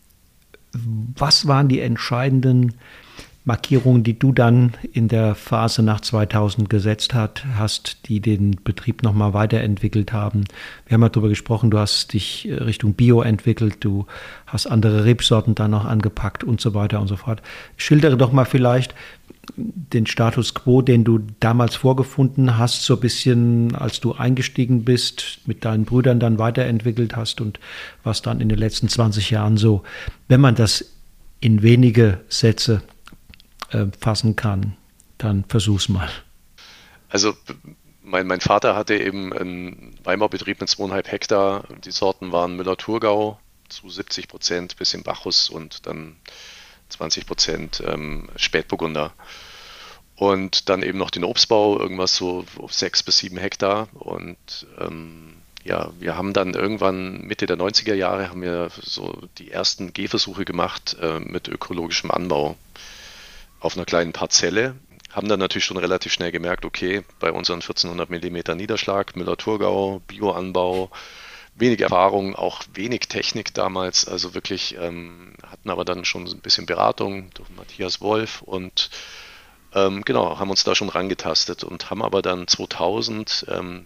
Was waren die entscheidenden Markierungen, die du dann in der Phase nach zweitausend gesetzt hat, hast, die den Betrieb nochmal weiterentwickelt haben? Wir haben ja darüber gesprochen, du hast dich Richtung Bio entwickelt, du hast andere Rebsorten dann noch angepackt und so weiter und so fort. Schildere doch mal vielleicht den Status quo, den du damals vorgefunden hast, so ein bisschen, als du eingestiegen bist, mit deinen Brüdern dann weiterentwickelt hast und was dann in den letzten zwanzig Jahren so, wenn man das in wenige Sätze äh, fassen kann, dann versuch's mal. Also mein, mein Vater hatte eben einen Weinbaubetrieb mit zweieinhalb Hektar. Die Sorten waren Müller-Thurgau zu siebzig Prozent, bisschen Bacchus und dann zwanzig Prozent ähm, Spätburgunder. Und dann eben noch den Obstbau, irgendwas so auf sechs bis sieben Hektar. Und ähm, ja, wir haben dann irgendwann Mitte der neunziger Jahre haben wir so die ersten Gehversuche gemacht äh, mit ökologischem Anbau auf einer kleinen Parzelle. Haben dann natürlich schon relativ schnell gemerkt, okay, bei unseren vierzehnhundert Millimeter Niederschlag, Müller-Thurgau, Bioanbau, wenig Erfahrung, auch wenig Technik damals, also wirklich ähm, hatten aber dann schon ein bisschen Beratung durch Matthias Wolf und ähm, genau, haben uns da schon rangetastet und haben aber dann zweitausend ähm,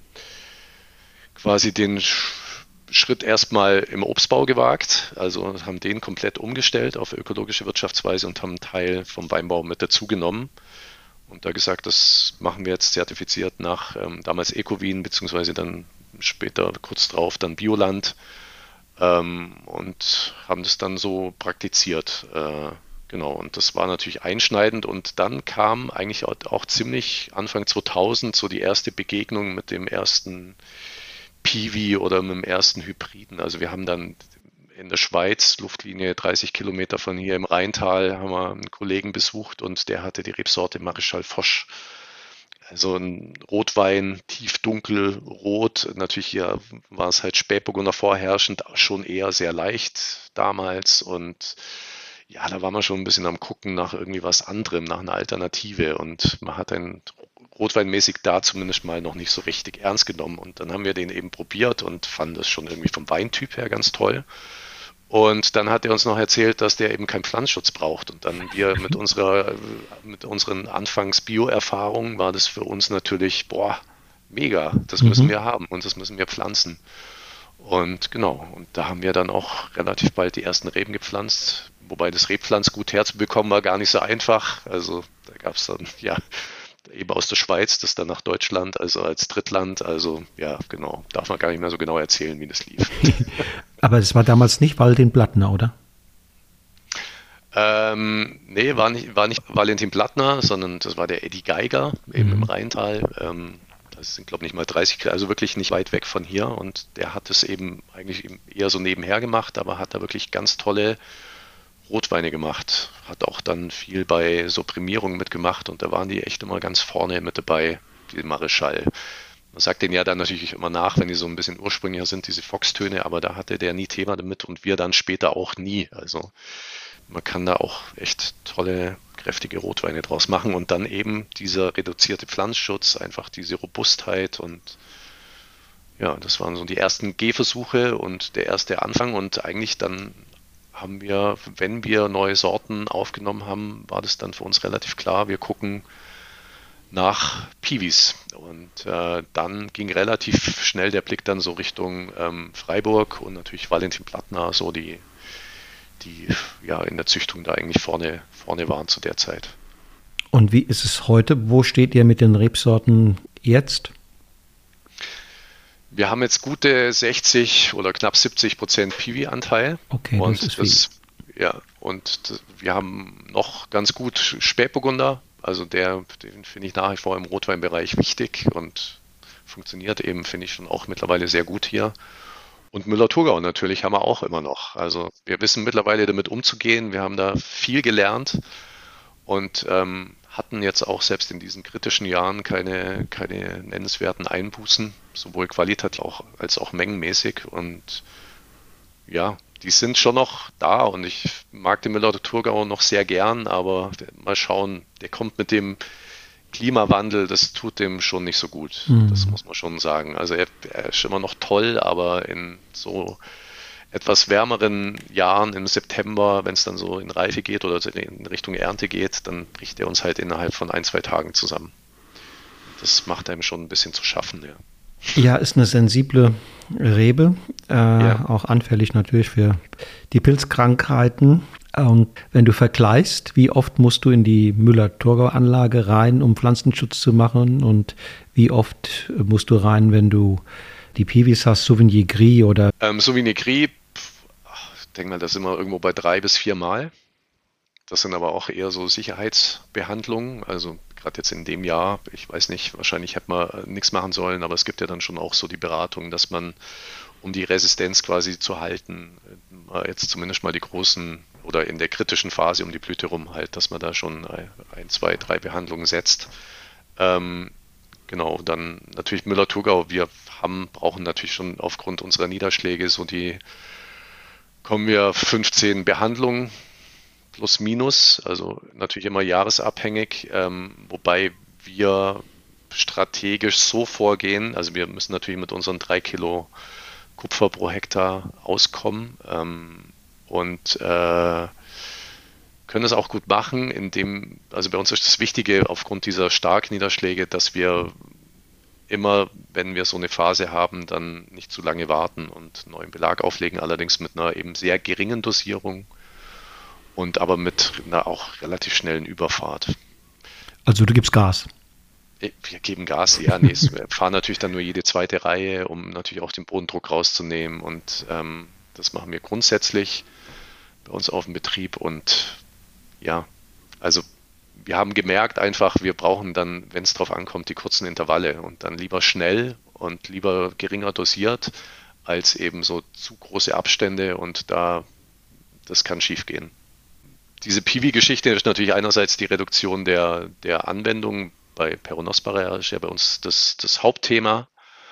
quasi den Sch- Schritt erstmal im Obstbau gewagt, also haben den komplett umgestellt auf ökologische Wirtschaftsweise und haben einen Teil vom Weinbau mit dazugenommen und da gesagt, das machen wir jetzt zertifiziert nach ähm, damals Ecowin, beziehungsweise dann später kurz drauf dann Bioland ähm, und haben das dann so praktiziert. Äh, genau, und das war natürlich einschneidend und dann kam eigentlich auch, auch ziemlich Anfang zweitausend so die erste Begegnung mit dem ersten Piwi oder mit dem ersten Hybriden. Also wir haben dann in der Schweiz, Luftlinie dreißig Kilometer von hier im Rheintal, haben wir einen Kollegen besucht und der hatte die Rebsorte Maréchal Foch. Also ein Rotwein, tiefdunkel, rot. Natürlich hier war es halt Spätburgunder vorherrschend, schon eher sehr leicht damals. Und ja, da war man schon ein bisschen am Gucken nach irgendwie was anderem, nach einer Alternative. Und man hat einen rotweinmäßig da zumindest mal noch nicht so richtig ernst genommen. Und dann haben wir den eben probiert und fanden das schon irgendwie vom Weintyp her ganz toll. Und dann hat er uns noch erzählt, dass der eben keinen Pflanzenschutz braucht. Und dann wir mit unserer, mit unseren Anfangs-Bio-Erfahrungen war das für uns natürlich, boah, mega, das müssen Mhm. wir haben und das müssen wir pflanzen. Und genau, und da haben wir dann auch relativ bald die ersten Reben gepflanzt, wobei das Rebpflanzgut herzubekommen war gar nicht so einfach. Also da gab es dann, ja, eben aus der Schweiz, das dann nach Deutschland, also als Drittland. Also ja, genau, darf man gar nicht mehr so genau erzählen, wie das lief. Aber es war damals nicht Valentin Plattner, oder? Ähm, nee, war nicht, war nicht Valentin Plattner, sondern das war der Eddie Geiger, eben im Mhm. Rheintal. Ähm, das sind, glaube ich, nicht mal dreißig Kilometer, also wirklich nicht weit weg von hier. Und der hat es eben eigentlich eher so nebenher gemacht, aber hat da wirklich ganz tolle Rotweine gemacht, hat auch dann viel bei so Prämierungen mitgemacht und da waren die echt immer ganz vorne mit dabei, die Marischal. Man sagt denen ja dann natürlich immer nach, wenn die so ein bisschen ursprünglicher sind, diese Foxtöne, aber da hatte der nie Thema damit und wir dann später auch nie. Also man kann da auch echt tolle, kräftige Rotweine draus machen und dann eben dieser reduzierte Pflanzenschutz, einfach diese Robustheit und ja, das waren so die ersten Gehversuche und der erste Anfang und eigentlich dann haben wir, wenn wir neue Sorten aufgenommen haben, war das dann für uns relativ klar, wir gucken nach Piwis. Und äh, dann ging relativ schnell der Blick dann so Richtung ähm, Freiburg und natürlich Valentin Plattner, so die, die ja in der Züchtung da eigentlich vorne, vorne waren zu der Zeit. Und wie ist es heute? Wo steht ihr mit den Rebsorten jetzt? Wir haben jetzt gute sechzig oder knapp siebzig Prozent Piwi-Anteil. Okay, und das ist das, viel. Ja, und wir haben noch ganz gut Spätburgunder. Also der, den finde ich nach wie vor im Rotweinbereich wichtig und funktioniert eben, finde ich schon auch mittlerweile sehr gut hier. Und Müller-Thurgau natürlich haben wir auch immer noch. Also wir wissen mittlerweile damit umzugehen. Wir haben da viel gelernt und ähm, hatten jetzt auch selbst in diesen kritischen Jahren keine, keine nennenswerten Einbußen, sowohl qualitativ auch, als auch mengenmäßig. Und ja, die sind schon noch da und ich mag den Müller-Thurgau noch sehr gern, aber mal schauen, der kommt mit dem Klimawandel, das tut dem schon nicht so gut. Mhm. Das muss man schon sagen. Also er, er ist immer noch toll, aber in so etwas wärmeren Jahren im September, wenn es dann so in Reife geht oder in Richtung Ernte geht, dann bricht er uns halt innerhalb von ein, zwei Tagen zusammen. Das macht einem schon ein bisschen zu schaffen, ja. Ja, ist eine sensible Rebe, äh, ja. Auch anfällig natürlich für die Pilzkrankheiten. Und wenn du vergleichst, wie oft musst du in die Müller-Thurgau-Anlage rein, um Pflanzenschutz zu machen und wie oft musst du rein, wenn du die Piwis hast, Sauvignon Gris oder? Ähm, Sauvignon Gris, ich denke mal, da sind wir irgendwo bei drei bis vier Mal. Das sind aber auch eher so Sicherheitsbehandlungen, also gerade jetzt in dem Jahr, ich weiß nicht, wahrscheinlich hätte man nichts machen sollen, aber es gibt ja dann schon auch so die Beratung, dass man, um die Resistenz quasi zu halten, jetzt zumindest mal die großen oder in der kritischen Phase um die Blüte rum halt, dass man da schon ein, zwei, drei Behandlungen setzt. Ähm, genau, dann natürlich Müller-Thurgau, wir haben, brauchen natürlich schon aufgrund unserer Niederschläge so die, kommen wir fünfzehn Behandlungen plus minus, also natürlich immer jahresabhängig, ähm, wobei wir strategisch so vorgehen, also wir müssen natürlich mit unseren drei Kilo Kupfer pro Hektar auskommen ähm, und äh, können das auch gut machen, indem, also bei uns ist das Wichtige aufgrund dieser Starkniederschläge, dass wir immer, wenn wir so eine Phase haben, dann nicht zu lange warten und neuen Belag auflegen, allerdings mit einer eben sehr geringen Dosierung. Und aber mit einer auch relativ schnellen Überfahrt. Also du gibst Gas? Wir geben Gas, ja. Nee, wir fahren natürlich dann nur jede zweite Reihe, um natürlich auch den Bodendruck rauszunehmen. Und ähm, das machen wir grundsätzlich bei uns auf dem Betrieb. Und ja, also wir haben gemerkt einfach, wir brauchen dann, wenn es drauf ankommt, die kurzen Intervalle. Und dann lieber schnell und lieber geringer dosiert, als eben so zu große Abstände. Und da, das kann schief gehen. Diese Piwi-Geschichte ist natürlich einerseits die Reduktion der, der Anwendung. Bei Peronospora ist ja bei uns das, das Hauptthema.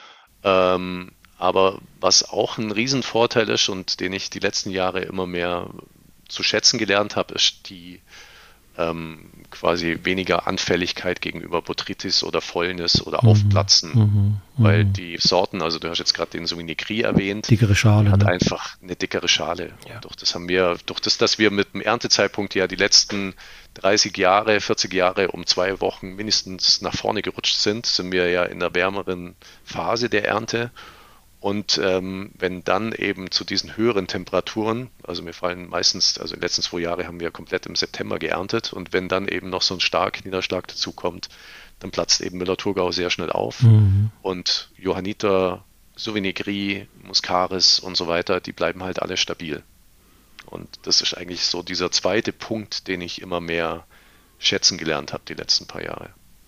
Ähm, aber was auch ein Riesenvorteil ist und den ich die letzten Jahre immer mehr zu schätzen gelernt habe, ist die ähm, quasi weniger Anfälligkeit gegenüber Botrytis oder Fäulnis oder Aufplatzen. Mhm, mh, weil die Sorten, also du hast jetzt gerade den Sauvignon Gris erwähnt, dickere Schale, hat ne? einfach eine dickere Schale. Ja. Durch das haben wir, durch das, dass wir mit dem Erntezeitpunkt ja die letzten dreißig Jahre, vierzig Jahre um zwei Wochen mindestens nach vorne gerutscht sind, sind wir ja in der wärmeren Phase der Ernte. Und ähm, wenn dann eben zu diesen höheren Temperaturen, also wir fallen meistens, also die letzten zwei Jahre haben wir komplett im September geerntet und wenn dann eben noch so ein starker Niederschlag dazu kommt, dann platzt eben Müller-Thurgau sehr schnell auf. Mhm. Und Johanniter, Sauvignon Gris, Muscaris und so weiter, die bleiben halt alle stabil. Und das ist eigentlich so dieser zweite Punkt, den ich immer mehr schätzen gelernt habe die letzten paar Jahre.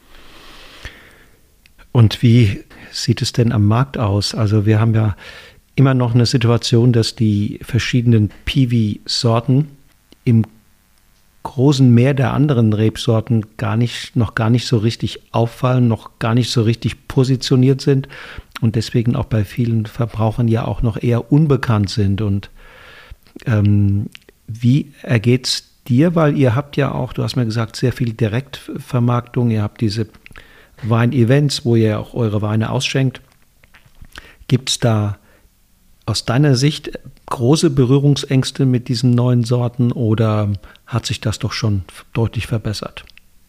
Und wie sieht es denn am Markt aus? Also wir haben ja immer noch eine Situation, dass die verschiedenen Piwi-Sorten im großen Meer der anderen Rebsorten gar nicht, noch gar nicht so richtig auffallen, noch gar nicht so richtig positioniert sind und deswegen auch bei vielen Verbrauchern ja auch noch eher unbekannt sind. Und ähm, wie ergeht es dir? Weil ihr habt ja auch, du hast mir gesagt, sehr viel Direktvermarktung, ihr habt diese Wein-Events, wo ihr auch eure Weine ausschenkt. Gibt es da aus deiner Sicht große Berührungsängste mit diesen neuen Sorten oder hat sich das doch schon deutlich verbessert?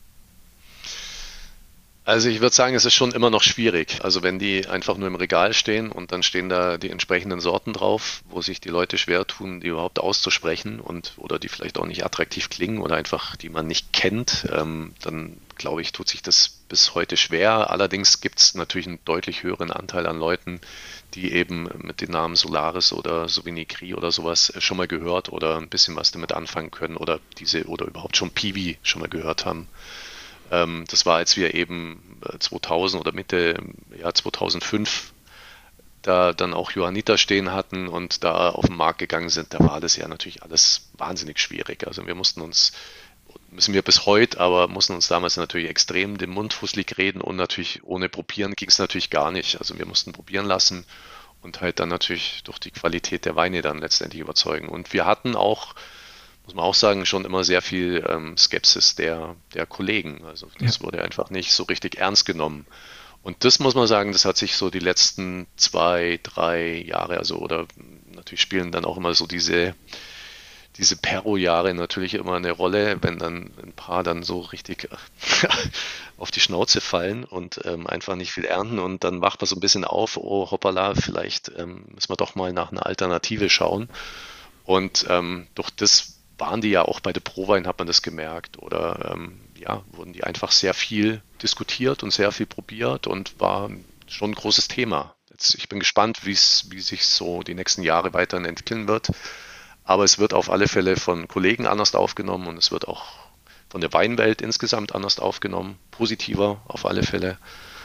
Also ich würde sagen, es ist schon immer noch schwierig. Also wenn die einfach nur im Regal stehen und dann stehen da die entsprechenden Sorten drauf, wo sich die Leute schwer tun, die überhaupt auszusprechen und oder die vielleicht auch nicht attraktiv klingen oder einfach die man nicht kennt, ähm, dann glaube ich, tut sich das bis heute schwer. Allerdings gibt es natürlich einen deutlich höheren Anteil an Leuten, die eben mit den Namen Solaris oder Sauvignon Gris oder sowas schon mal gehört oder ein bisschen was damit anfangen können oder diese oder überhaupt schon Piwi schon mal gehört haben. Ähm, das war, als wir eben zweitausend oder Mitte ja, zweitausendfünf da dann auch Johanniter stehen hatten und da auf den Markt gegangen sind, da war das ja natürlich alles wahnsinnig schwierig. Also wir mussten uns, müssen wir bis heute, aber mussten uns damals natürlich extrem den Mund fusselig reden und natürlich ohne probieren ging es natürlich gar nicht. Also wir mussten probieren lassen und halt dann natürlich durch die Qualität der Weine dann letztendlich überzeugen. Und wir hatten auch, muss man auch sagen, schon immer sehr viel ähm, Skepsis der, der Kollegen. Also das ja. wurde einfach nicht so richtig ernst genommen. Und das muss man sagen, das hat sich so die letzten zwei, drei Jahre, also oder natürlich spielen dann auch immer so diese, diese Perro-Jahre natürlich immer eine Rolle, wenn dann ein paar dann so richtig auf die Schnauze fallen und ähm, einfach nicht viel ernten und dann wacht man so ein bisschen auf, oh hoppala, vielleicht ähm, müssen wir doch mal nach einer Alternative schauen. Und ähm, durch das waren die ja auch bei der Prowein, hat man das gemerkt, oder ähm, ja, wurden die einfach sehr viel diskutiert und sehr viel probiert und war schon ein großes Thema. Jetzt, ich bin gespannt, wie's, wie sich so die nächsten Jahre weiterhin entwickeln wird, aber es wird auf alle Fälle von Kollegen anders aufgenommen und es wird auch von der Weinwelt insgesamt anders aufgenommen, positiver auf alle Fälle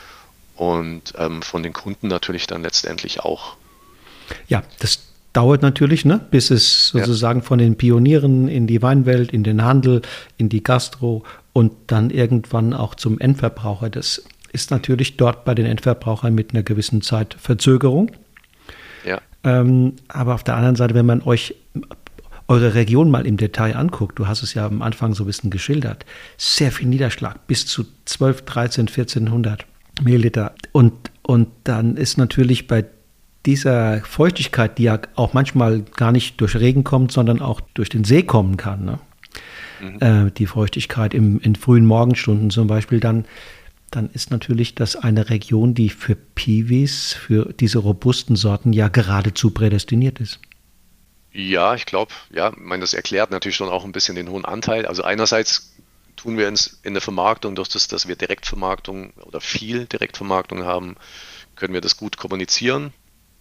und ähm, von den Kunden natürlich dann letztendlich auch. Ja, das dauert natürlich, ne, bis es sozusagen ja. von den Pionieren in die Weinwelt, in den Handel, in die Gastro und dann irgendwann auch zum Endverbraucher. Das ist natürlich dort bei den Endverbrauchern mit einer gewissen Zeit Verzögerung. Ja. Ähm, aber auf der anderen Seite, wenn man euch eure Region mal im Detail anguckt, du hast es ja am Anfang so ein bisschen geschildert, sehr viel Niederschlag, bis zu zwölf, dreizehn, vierzehnhundert Milliliter. Und, und dann ist natürlich bei dieser Feuchtigkeit, die ja auch manchmal gar nicht durch Regen kommt, sondern auch durch den See kommen kann, ne? Mhm. Äh, die Feuchtigkeit im, in frühen Morgenstunden zum Beispiel, dann, dann ist natürlich das eine Region, die für Piwis, für diese robusten Sorten ja geradezu prädestiniert ist. Ja, ich glaube, ja, ich meine, das erklärt natürlich schon auch ein bisschen den hohen Anteil. Also einerseits tun wir uns in der Vermarktung, durch das, dass wir Direktvermarktung oder viel Direktvermarktung haben, können wir das gut kommunizieren.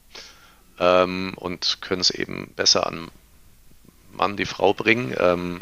Ähm, und können es eben besser an Mann, die Frau bringen. Ähm,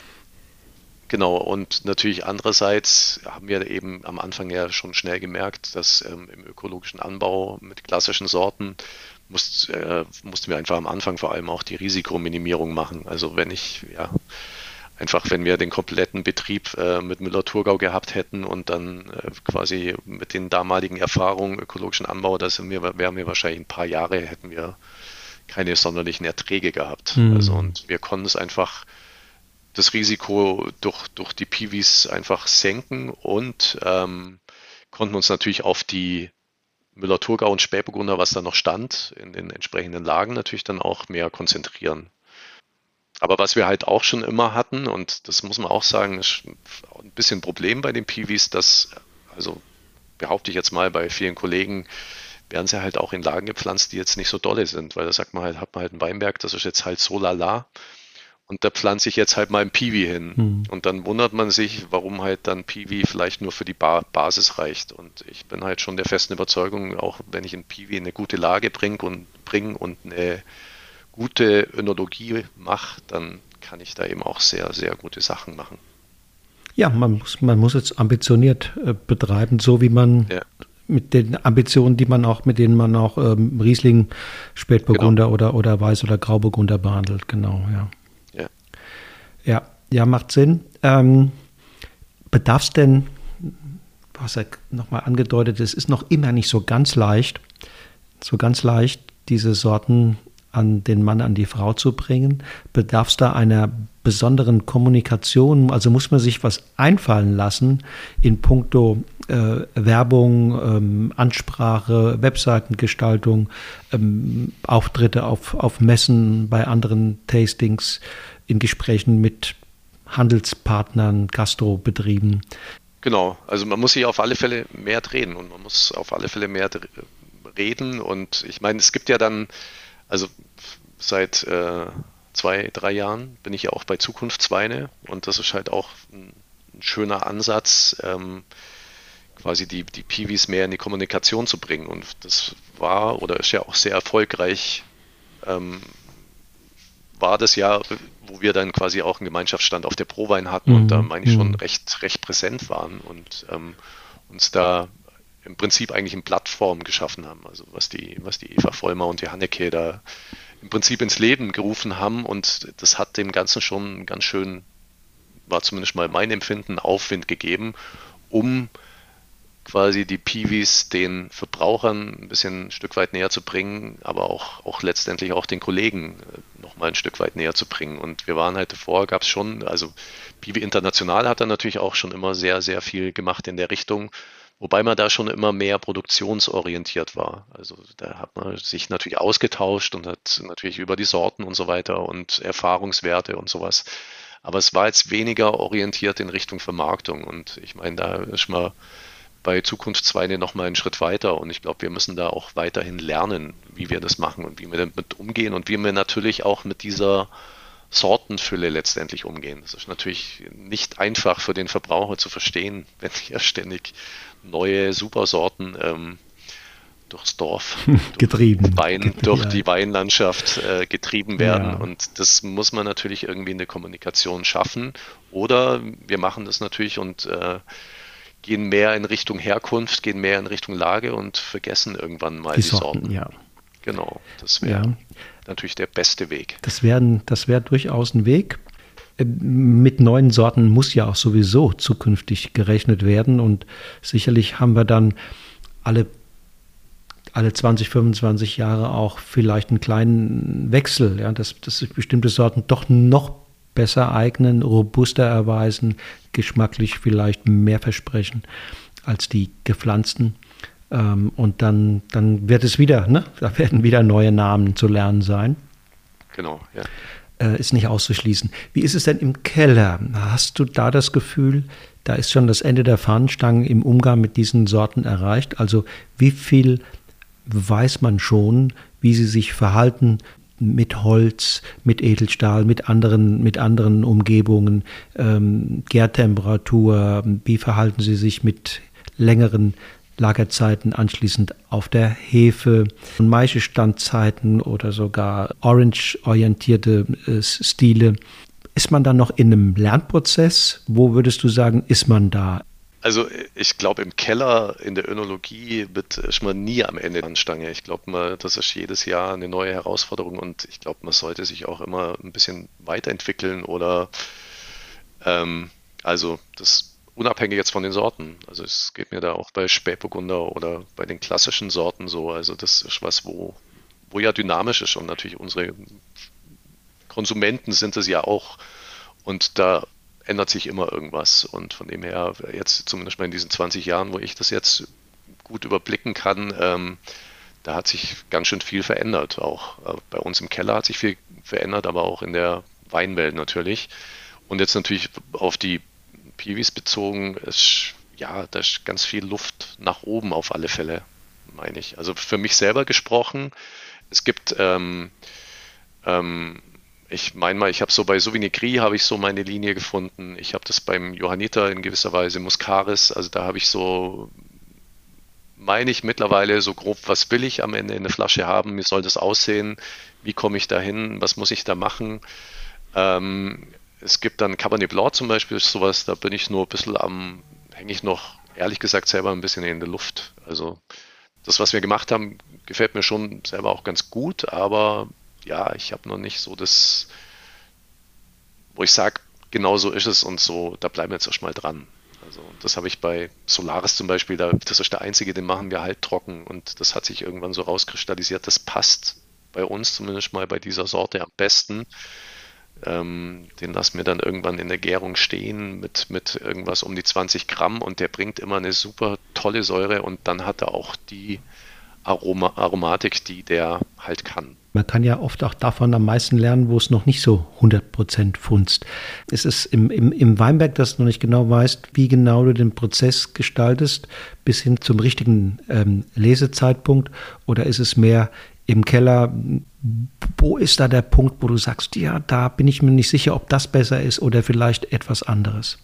genau, und natürlich andererseits haben wir eben am Anfang ja schon schnell gemerkt, dass ähm, im ökologischen Anbau mit klassischen Sorten muss, äh, mussten wir einfach am Anfang vor allem auch die Risikominimierung machen. Also wenn ich, ja, einfach wenn wir den kompletten Betrieb äh, mit Müller-Thurgau gehabt hätten und dann äh, quasi mit den damaligen Erfahrungen ökologischen Anbau, da sind wir, wären wir wahrscheinlich ein paar Jahre, hätten wir keine sonderlichen Erträge gehabt. Mhm. Also und wir konnten es einfach, das Risiko durch, durch die Piwis einfach senken und ähm, konnten uns natürlich auf die Müller-Thurgau und Spätburgunder, was da noch stand, in den entsprechenden Lagen natürlich dann auch mehr konzentrieren. Aber was wir halt auch schon immer hatten, und das muss man auch sagen, ist ein bisschen ein Problem bei den Piwis, dass, also behaupte ich jetzt mal, bei vielen Kollegen werden sie halt auch in Lagen gepflanzt, die jetzt nicht so dolle sind, weil da sagt man halt, hat man halt einen Weinberg, das ist jetzt halt so lala und da pflanze ich jetzt halt mal einen Piwi hin. Mhm. Und dann wundert man sich, warum halt dann Piwi vielleicht nur für die ba- Basis reicht. Und ich bin halt schon der festen Überzeugung, auch wenn ich einen Piwi in eine gute Lage bringe und, bring und eine gute Önologie mache, dann kann ich da eben auch sehr, sehr gute Sachen machen. Ja, man muss, man muss jetzt ambitioniert äh, betreiben, so wie man ja. mit den Ambitionen, die man auch, mit denen man auch ähm, Riesling, Spätburgunder genau. oder, oder Weiß- oder Grauburgunder behandelt, genau, ja. ja. Ja, ja, macht Sinn. Ähm, bedarf es denn, du hast ja nochmal angedeutet, es ist noch immer nicht so ganz leicht, so ganz leicht, diese Sorten an den Mann, an die Frau zu bringen. Bedarf es da einer besonderen Kommunikation? Also muss man sich was einfallen lassen in puncto äh, Werbung, ähm, Ansprache, Webseitengestaltung, ähm, Auftritte auf, auf Messen, bei anderen Tastings, in Gesprächen mit Handelspartnern, Gastrobetrieben. Genau, also man muss sich auf alle Fälle mehr drehen und man muss auf alle Fälle mehr dr- reden. Und ich meine, es gibt ja dann, also seit äh, zwei, drei Jahren bin ich ja auch bei Zukunftsweine und das ist halt auch ein, ein schöner Ansatz, ähm, quasi die, die Piwis mehr in die Kommunikation zu bringen. Und das war oder ist ja auch sehr erfolgreich, ähm, war das Jahr, wo wir dann quasi auch einen Gemeinschaftsstand auf der Prowein hatten und da Mhm. meine ich schon Mhm. recht, recht präsent waren und ähm, uns da im Prinzip eigentlich eine Plattform geschaffen haben, also was die, was die Eva Vollmer und die Hanneke da im Prinzip ins Leben gerufen haben und das hat dem Ganzen schon ganz schön, war zumindest mal mein Empfinden, Aufwind gegeben, um quasi die Piwis den Verbrauchern ein bisschen ein Stück weit näher zu bringen, aber auch, auch letztendlich auch den Kollegen äh, nochmal ein Stück weit näher zu bringen. Und wir waren halt davor, gab es schon, also Piwi International hat dann natürlich auch schon immer sehr, sehr viel gemacht in der Richtung, wobei man da schon immer mehr produktionsorientiert war. Also da hat man sich natürlich ausgetauscht und hat natürlich über die Sorten und so weiter und Erfahrungswerte und sowas. Aber es war jetzt weniger orientiert in Richtung Vermarktung. Und ich meine, da ist mal bei Zukunftsweine noch mal einen Schritt weiter und ich glaube, wir müssen da auch weiterhin lernen, wie wir das machen und wie wir damit umgehen und wie wir natürlich auch mit dieser Sortenfülle letztendlich umgehen. Das ist natürlich nicht einfach für den Verbraucher zu verstehen, wenn hier ständig neue Supersorten ähm, durchs Dorf, durch Getrieben. Wein, durch Ja, die Weinlandschaft äh, getrieben werden ja, und das muss man natürlich irgendwie in der Kommunikation schaffen oder wir machen das natürlich und äh, gehen mehr in Richtung Herkunft, gehen mehr in Richtung Lage und vergessen irgendwann mal die die Sorten, Sorten. ja. Genau, das Ja, wäre natürlich der beste Weg. das wäre das wär durchaus ein Weg. Äh, Mit neuen Sorten muss ja auch sowieso zukünftig gerechnet werden und sicherlich haben wir dann alle, alle zwanzig, fünfundzwanzig Jahre auch vielleicht einen kleinen Wechsel, ja, dass, dass sich bestimmte Sorten doch noch besser eignen, robuster erweisen, geschmacklich vielleicht mehr versprechen als die gepflanzten. Ähm, und dann, dann wird es wieder, ne? Da werden wieder neue Namen zu lernen sein. Genau, ja. Äh, ist nicht auszuschließen. Wie ist es denn im Keller? Hast du da das Gefühl, da ist schon das Ende der Fahnenstange im Umgang mit diesen Sorten erreicht? Also wie viel weiß man schon, wie sie sich verhalten mit Holz, mit Edelstahl, mit anderen, mit anderen Umgebungen, ähm, Gärtemperatur, wie verhalten sie sich mit längeren Lagerzeiten anschließend auf der Hefe, Maischestandzeiten oder sogar Orange-orientierte äh, Stile. Ist man da noch in einem Lernprozess? Wo würdest du sagen, ist man da? Also ich glaube, im Keller in der Önologie wird, ist man nie am Ende der Stange. Ich glaube, das ist jedes Jahr eine neue Herausforderung und ich glaube, man sollte sich auch immer ein bisschen weiterentwickeln oder ähm, also das unabhängig jetzt von den Sorten. Also es geht mir da auch bei Spätburgunder oder bei den klassischen Sorten so. Also das ist was, wo, wo ja dynamisch ist und natürlich unsere Konsumenten sind es ja auch. Und da ändert sich immer irgendwas. Und von dem her, jetzt zumindest mal in diesen zwanzig Jahren, wo ich das jetzt gut überblicken kann, ähm, da hat sich ganz schön viel verändert. Auch äh, bei uns im Keller hat sich viel verändert, aber auch in der Weinwelt natürlich. Und jetzt natürlich auf die Piwis bezogen, ist, ja, da ist ganz viel Luft nach oben auf alle Fälle, meine ich. Also für mich selber gesprochen, es gibt ähm, ähm, ich meine mal, ich habe so bei Sauvignon Gris habe ich so meine Linie gefunden. Ich habe das beim Johanniter in gewisser Weise, Muscaris, also da habe ich so, meine ich mittlerweile so grob, was will ich am Ende in der Flasche haben, wie soll das aussehen, wie komme ich da hin, was muss ich da machen. Ähm, es gibt dann Cabernet Blanc zum Beispiel, ist sowas, da bin ich nur ein bisschen am, hänge ich noch, ehrlich gesagt, selber ein bisschen in der Luft. Also das, was wir gemacht haben, gefällt mir schon selber auch ganz gut, aber ja, ich habe noch nicht so das, wo ich sage, genau so ist es und so, da bleiben wir jetzt erstmal dran. Also das habe ich bei Solaris zum Beispiel, da, das ist der einzige, den machen wir halt trocken und das hat sich irgendwann so rauskristallisiert, das passt bei uns zumindest mal bei dieser Sorte am besten. Ähm, den lassen wir dann irgendwann in der Gärung stehen mit, mit irgendwas um die zwanzig Gramm und der bringt immer eine super tolle Säure und dann hat er auch die Aroma, Aromatik, die der halt kann. Man kann ja oft auch davon am meisten lernen, wo es noch nicht so hundert Prozent funzt. Ist es im, im, im Weinberg, dass du noch nicht genau weißt, wie genau du den Prozess gestaltest, bis hin zum richtigen ähm, Lesezeitpunkt? Oder ist es mehr im Keller, wo ist da der Punkt, wo du sagst, ja, da bin ich mir nicht sicher, ob das besser ist oder vielleicht etwas anderes?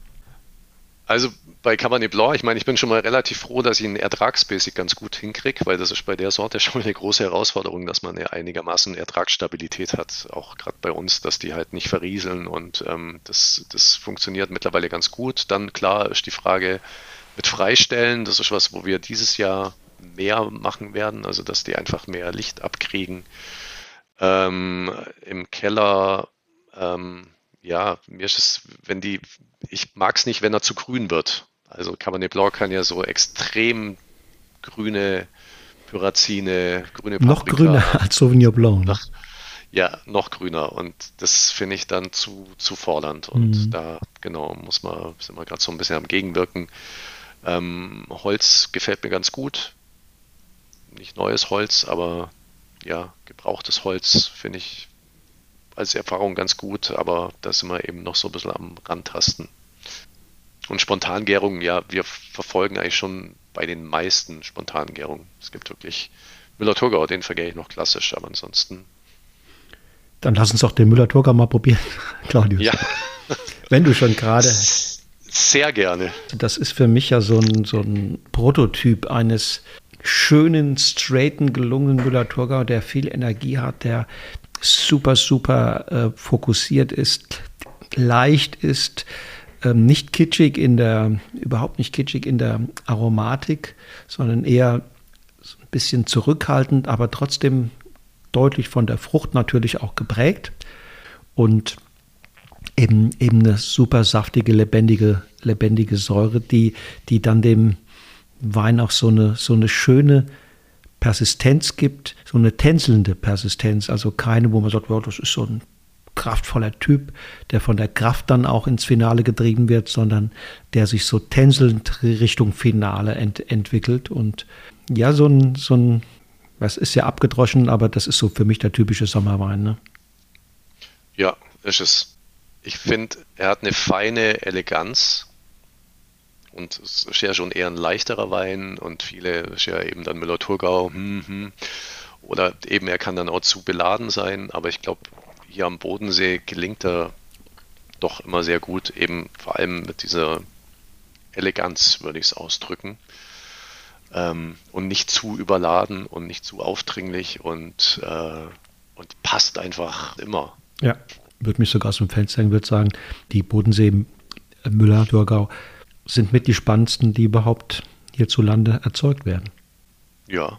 Also bei Cabernet Blanc, ich meine, ich bin schon mal relativ froh, dass ich ihn ertragsmäßig ganz gut hinkriege, weil das ist bei der Sorte schon eine große Herausforderung, dass man ja einigermaßen Ertragsstabilität hat, auch gerade bei uns, dass die halt nicht verrieseln und ähm, das, das funktioniert mittlerweile ganz gut. Dann klar ist die Frage mit Freistellen, das ist was, wo wir dieses Jahr mehr machen werden, also dass die einfach mehr Licht abkriegen. Ähm, im Keller, ähm, ja, mir ist es, wenn die, ich mag es nicht, wenn er zu grün wird. Also Cabernet Blanc kann ja so extrem grüne Pyrazine, grüne Paprika. Noch grüner als Sauvignon Blanc. Noch, ja, noch grüner. Und das finde ich dann zu, zu fordernd. Und Mhm. da, genau, muss man, sind wir gerade so ein bisschen am Gegenwirken. Ähm, Holz gefällt mir ganz gut. Nicht neues Holz, aber ja, gebrauchtes Holz finde ich als Erfahrung ganz gut, aber da sind wir eben noch so ein bisschen am Rantasten. Und Spontangärungen, ja, wir verfolgen eigentlich schon bei den meisten Spontangärungen. Es gibt wirklich Müller-Thurgau, den vergäre ich noch klassisch, aber ansonsten. Dann lass uns doch den Müller-Thurgau mal probieren, Claudius. Ja. Wenn du schon gerade. Sehr gerne. Das ist für mich ja so ein, so ein Prototyp eines schönen, straighten, gelungenen Müller-Thurgau, der viel Energie hat, der super, super äh, fokussiert ist, leicht ist, ähm, nicht kitschig in der, überhaupt nicht kitschig in der Aromatik, sondern eher so ein bisschen zurückhaltend, aber trotzdem deutlich von der Frucht natürlich auch geprägt und eben, eben eine super saftige, lebendige, lebendige Säure, die, die dann dem Wein auch so eine, so eine schöne Persistenz gibt, so eine tänzelnde Persistenz, also keine, wo man sagt, wow, das ist so ein kraftvoller Typ, der von der Kraft dann auch ins Finale getrieben wird, sondern der sich so tänzelnd Richtung Finale ent- entwickelt und ja, so ein, so ein, das ist ja abgedroschen, aber das ist so für mich der typische Sommerwein, ne? Ja, ist es. Ich finde, er hat eine feine Eleganz. Und es ist ja schon eher ein leichterer Wein und viele ist ja eben dann Müller-Thurgau, hm, hm. Oder eben er kann dann auch zu beladen sein, aber ich glaube, hier am Bodensee gelingt er doch immer sehr gut, eben vor allem mit dieser Eleganz, würde ich es ausdrücken. Ähm, und nicht zu überladen und nicht zu aufdringlich und, äh, und passt einfach immer. Ja, würde mich sogar aus dem Fenster hängen, würde sagen, die Bodensee Müller-Thurgau sind mit die spannendsten, die überhaupt hierzulande erzeugt werden. Ja,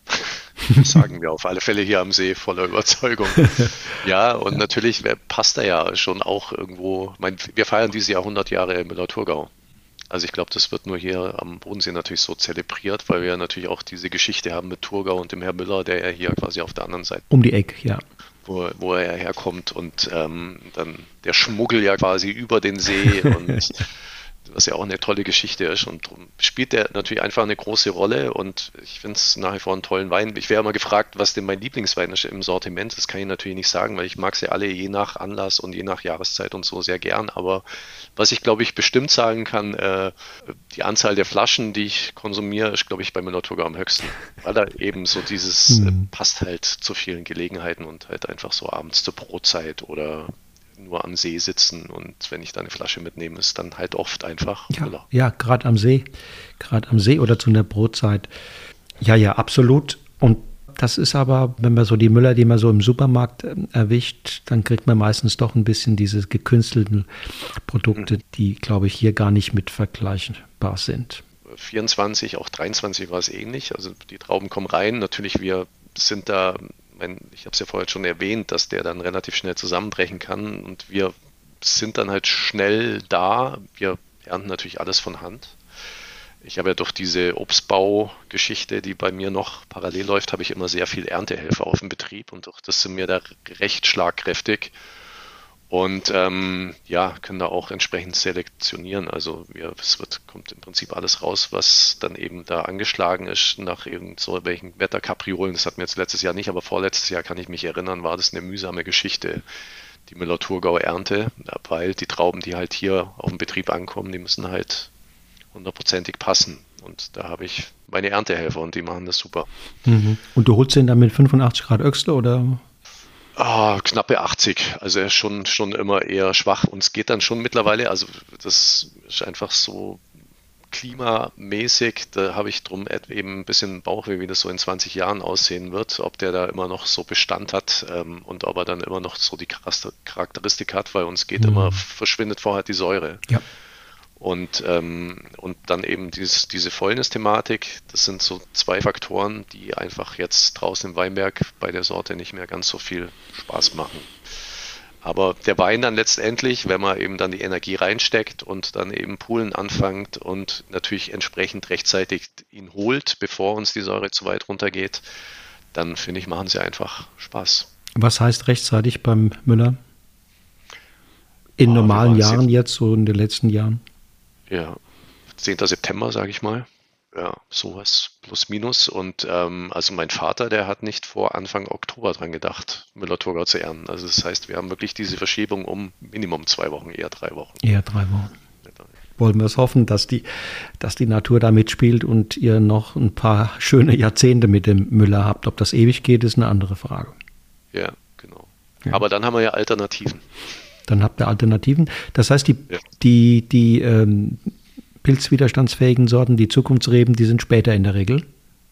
das sagen wir auf alle Fälle hier am See voller Überzeugung. Ja, und natürlich passt er ja schon auch irgendwo. Ich meine, wir feiern dieses Jahr hundert Jahre Müller-Thurgau. Also ich glaube, das wird nur hier am Bodensee natürlich so zelebriert, weil wir natürlich auch diese Geschichte haben mit Thurgau und dem Herr Müller, der ja hier quasi auf der anderen Seite, um die Ecke, ja, wo, wo er herkommt und ähm, dann der Schmuggel ja quasi über den See und was ja auch eine tolle Geschichte ist und darum spielt der natürlich einfach eine große Rolle und ich finde es nach wie vor einen tollen Wein. Ich wäre immer gefragt, was denn mein Lieblingswein ist im Sortiment. Das kann ich natürlich nicht sagen, weil ich mag sie alle je nach Anlass und je nach Jahreszeit und so sehr gern. Aber was ich glaube ich bestimmt sagen kann, äh, die Anzahl der Flaschen, die ich konsumiere, ist glaube ich bei Müller-Thurgau am höchsten. Weil da eben so dieses äh, passt halt zu vielen Gelegenheiten und halt einfach so abends zur Brotzeit oder nur am See sitzen und wenn ich da eine Flasche mitnehme, ist dann halt oft einfach Müller. Ja, ja, gerade am See, gerade am See oder zu einer Brotzeit. Ja, ja, absolut. Und das ist aber, wenn man so die Müller, die man so im Supermarkt äh, erwischt, dann kriegt man meistens doch ein bisschen diese gekünstelten Produkte, mhm. die, glaube ich, hier gar nicht mit vergleichbar sind. vierundzwanzig, auch dreiundzwanzig war es ähnlich. Also die Trauben kommen rein. Natürlich, wir sind da, ich habe es ja vorher schon erwähnt, dass der dann relativ schnell zusammenbrechen kann und wir sind dann halt schnell da. Wir ernten natürlich alles von Hand. Ich habe ja durch diese Obstbaugeschichte, die bei mir noch parallel läuft, habe ich immer sehr viel Erntehelfer auf dem Betrieb und durch das sind wir da recht schlagkräftig und ähm, ja, können da auch entsprechend selektionieren. Also ja, es wird, kommt im Prinzip alles raus, was dann eben da angeschlagen ist nach irgend so welchen Wetterkapriolen. Das hatten wir jetzt letztes Jahr nicht, aber vorletztes Jahr kann ich mich erinnern, war das eine mühsame Geschichte, die Müller-Thurgau-Ernte, weil die Trauben, die halt hier auf dem Betrieb ankommen, die müssen halt hundertprozentig passen. Und da habe ich meine Erntehelfer und die machen das super. Mhm. Und du holst den dann mit fünfundachtzig Grad Öxle oder? Ah, knappe achtzig, also er ist schon, schon immer eher schwach und es geht dann schon mittlerweile, also das ist einfach so klimamäßig, da habe ich drum eben ein bisschen Bauchweh, wie das so in zwanzig Jahren aussehen wird, ob der da immer noch so Bestand hat ähm, und ob er dann immer noch so die Charakteristik hat, weil uns geht Mhm. immer, verschwindet vorher die Säure. Ja. Und, ähm, und dann eben dieses, diese Fäulnis-Thematik, das sind so zwei Faktoren, die einfach jetzt draußen im Weinberg bei der Sorte nicht mehr ganz so viel Spaß machen. Aber der Wein dann letztendlich, wenn man eben dann die Energie reinsteckt und dann eben poolen anfängt und natürlich entsprechend rechtzeitig ihn holt, bevor uns die Säure zu weit runtergeht, dann finde ich, machen sie einfach Spaß. Was heißt rechtzeitig beim Müller? In Oh, wir normalen waren Jahren jetzt- jetzt, so in den letzten Jahren? Ja, zehnter September, sage ich mal. Ja, sowas plus minus. Und ähm, also mein Vater, der hat nicht vor Anfang Oktober dran gedacht, Müller-Thurgau zu ernten. Also das heißt, wir haben wirklich diese Verschiebung um Minimum zwei Wochen, eher drei Wochen. Eher drei Wochen. Wollen wir es hoffen, dass die, dass die Natur da mitspielt und ihr noch ein paar schöne Jahrzehnte mit dem Müller habt. Ob das ewig geht, ist eine andere Frage. Ja, genau. Ja. Aber dann haben wir ja Alternativen. Dann habt ihr Alternativen. Das heißt, die, Ja. die, die ähm, pilzwiderstandsfähigen Sorten, die Zukunftsreben, die sind später in der Regel.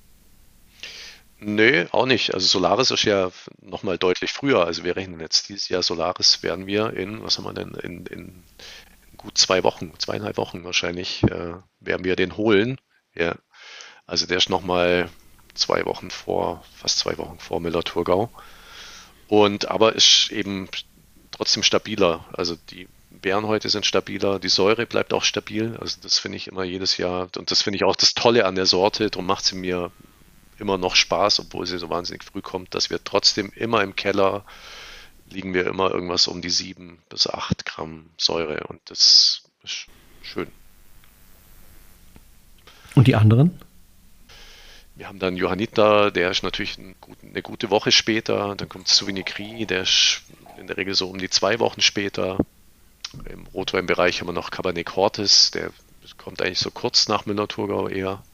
Nö, auch nicht. Also Solaris ist ja nochmal deutlich früher. Also wir rechnen jetzt dieses Jahr Solaris werden wir in, was haben wir denn, in, in gut zwei Wochen, zweieinhalb Wochen wahrscheinlich, äh, werden wir den holen. Ja. Also der ist nochmal zwei Wochen vor, fast zwei Wochen vor Müller-Thurgau. Und aber ist eben trotzdem stabiler. Also die Beeren heute sind stabiler, die Säure bleibt auch stabil. Also das finde ich immer jedes Jahr und das finde ich auch das Tolle an der Sorte. Darum macht sie mir immer noch Spaß, obwohl sie so wahnsinnig früh kommt, dass wir trotzdem immer im Keller liegen wir immer irgendwas um die sieben bis acht Gramm Säure und das ist schön. Und die anderen? Wir haben dann Johanniter, der ist natürlich ein gut, eine gute Woche später. Dann kommt Sauvignon Gris, der ist in der Regel so um die zwei Wochen später. Im Rotweinbereich haben wir noch Cabernet Cortes, der kommt eigentlich so kurz nach Müller-Thurgau eher.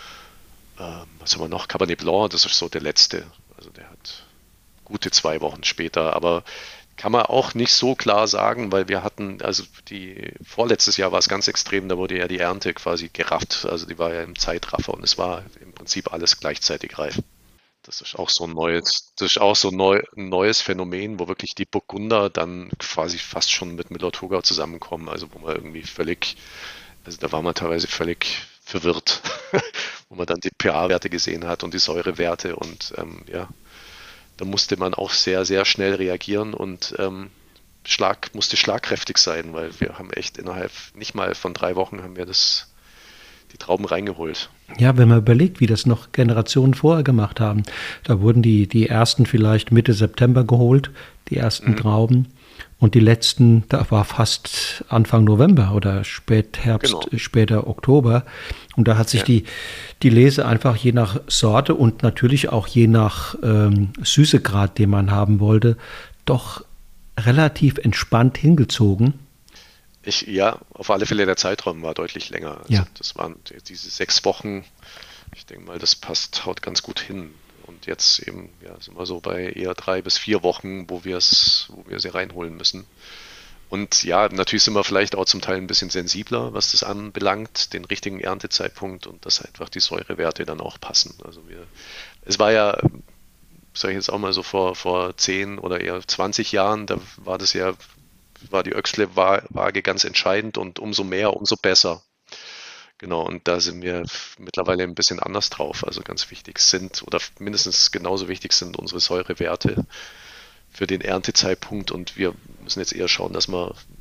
Ähm, was haben wir noch? Cabernet Blanc, das ist so der letzte. Also der hat gute zwei Wochen später, aber kann man auch nicht so klar sagen, weil wir hatten, also die vorletztes Jahr war es ganz extrem, da wurde ja die Ernte quasi gerafft, also die war ja im Zeitraffer und es war im Prinzip alles gleichzeitig reif. Das ist auch so ein neues, das ist auch so neu, ein neues Phänomen, wo wirklich die Burgunder dann quasi fast schon mit Müller-Thurgau zusammenkommen, also wo man irgendwie völlig, also da war man teilweise völlig verwirrt, wo man dann die pH-Werte gesehen hat und die Säurewerte und ähm, ja, da musste man auch sehr, sehr schnell reagieren und ähm, Schlag, musste schlagkräftig sein, weil wir haben echt innerhalb nicht mal von drei Wochen haben wir das, die Trauben reingeholt. Ja, wenn man überlegt, wie das noch Generationen vorher gemacht haben. Da wurden die, die ersten vielleicht Mitte September geholt, die ersten mhm. Trauben. Und die letzten, da war fast Anfang November oder Spätherbst, genau. später Oktober. Und da hat sich ja. die, die Lese einfach je nach Sorte und natürlich auch je nach ähm, Süßegrad, den man haben wollte, doch relativ entspannt hingezogen. Ich, ja, auf alle Fälle der Zeitraum war deutlich länger. Also ja. Das waren diese sechs Wochen. Ich denke mal, das passt, haut ganz gut hin. Und jetzt eben, ja, sind wir so bei eher drei bis vier Wochen, wo wir es, wo wir sie reinholen müssen. Und ja, natürlich sind wir vielleicht auch zum Teil ein bisschen sensibler, was das anbelangt, den richtigen Erntezeitpunkt und dass einfach die Säurewerte dann auch passen. Also wir, es war ja, sage ich jetzt auch mal so vor, vor zehn oder eher zwanzig Jahren, da war das ja, war die Öxle-Waage ganz entscheidend und umso mehr, umso besser. Genau, und da sind wir mittlerweile ein bisschen anders drauf. Also ganz wichtig sind, oder mindestens genauso wichtig sind unsere Säurewerte für den Erntezeitpunkt. Und wir müssen jetzt eher schauen, dass wir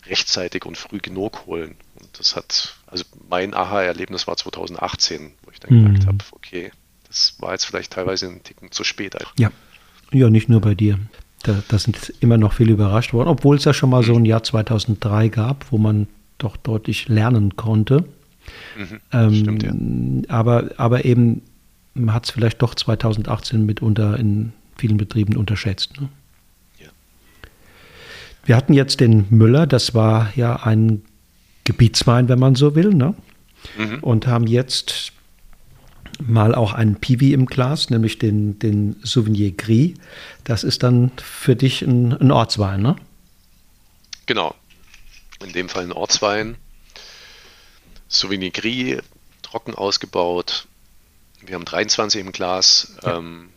rechtzeitig und früh genug holen. Und das hat, also mein Aha-Erlebnis war zweitausendachtzehn, wo ich dann gemerkt Mhm. habe, okay, das war jetzt vielleicht teilweise ein Ticken zu spät. Ja, ja, nicht nur bei dir. Da, da sind immer noch viele überrascht worden, obwohl es ja schon mal so Mhm. ein Jahr zweitausenddrei gab, wo man doch deutlich lernen konnte. Mhm. Stimmt, ja. Ähm, aber, aber eben hat es vielleicht doch zweitausendachtzehn mitunter in vielen Betrieben unterschätzt. Ne? Ja. Wir hatten jetzt den Müller, das war ja ein Gebietswein, wenn man so will, ne? Mhm. Und haben jetzt mal auch einen Piwi im Glas, nämlich den, den Sauvignon Gris. Das ist dann für dich ein, ein Ortswein, ne? Genau. In dem Fall ein Ortswein. Sauvignon Gris, trocken ausgebaut. Wir haben dreiundzwanzig im Glas. Ja. Ähm,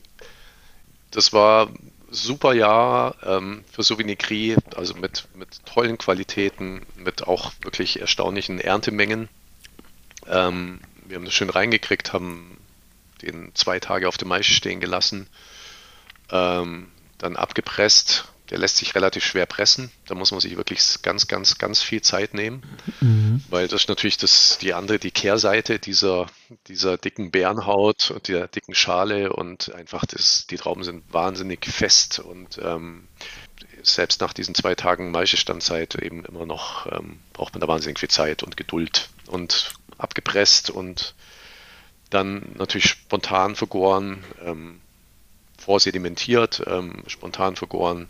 das war ein super Jahr ähm, für Sauvignon Gris, also mit, mit tollen Qualitäten, mit auch wirklich erstaunlichen Erntemengen. Ähm, wir haben das schön reingekriegt, haben den zwei Tage auf dem Maische stehen gelassen, ähm, dann abgepresst. Der lässt sich relativ schwer pressen. Da muss man sich wirklich ganz, ganz, ganz viel Zeit nehmen, Mhm. weil das ist natürlich das, die andere, die Kehrseite dieser, dieser dicken Beerenhaut und der dicken Schale und einfach das, die Trauben sind wahnsinnig fest und ähm, selbst nach diesen zwei Tagen Maischestandzeit eben immer noch ähm, braucht man da wahnsinnig viel Zeit und Geduld und abgepresst und dann natürlich spontan vergoren, ähm, vorsedimentiert, ähm, spontan vergoren.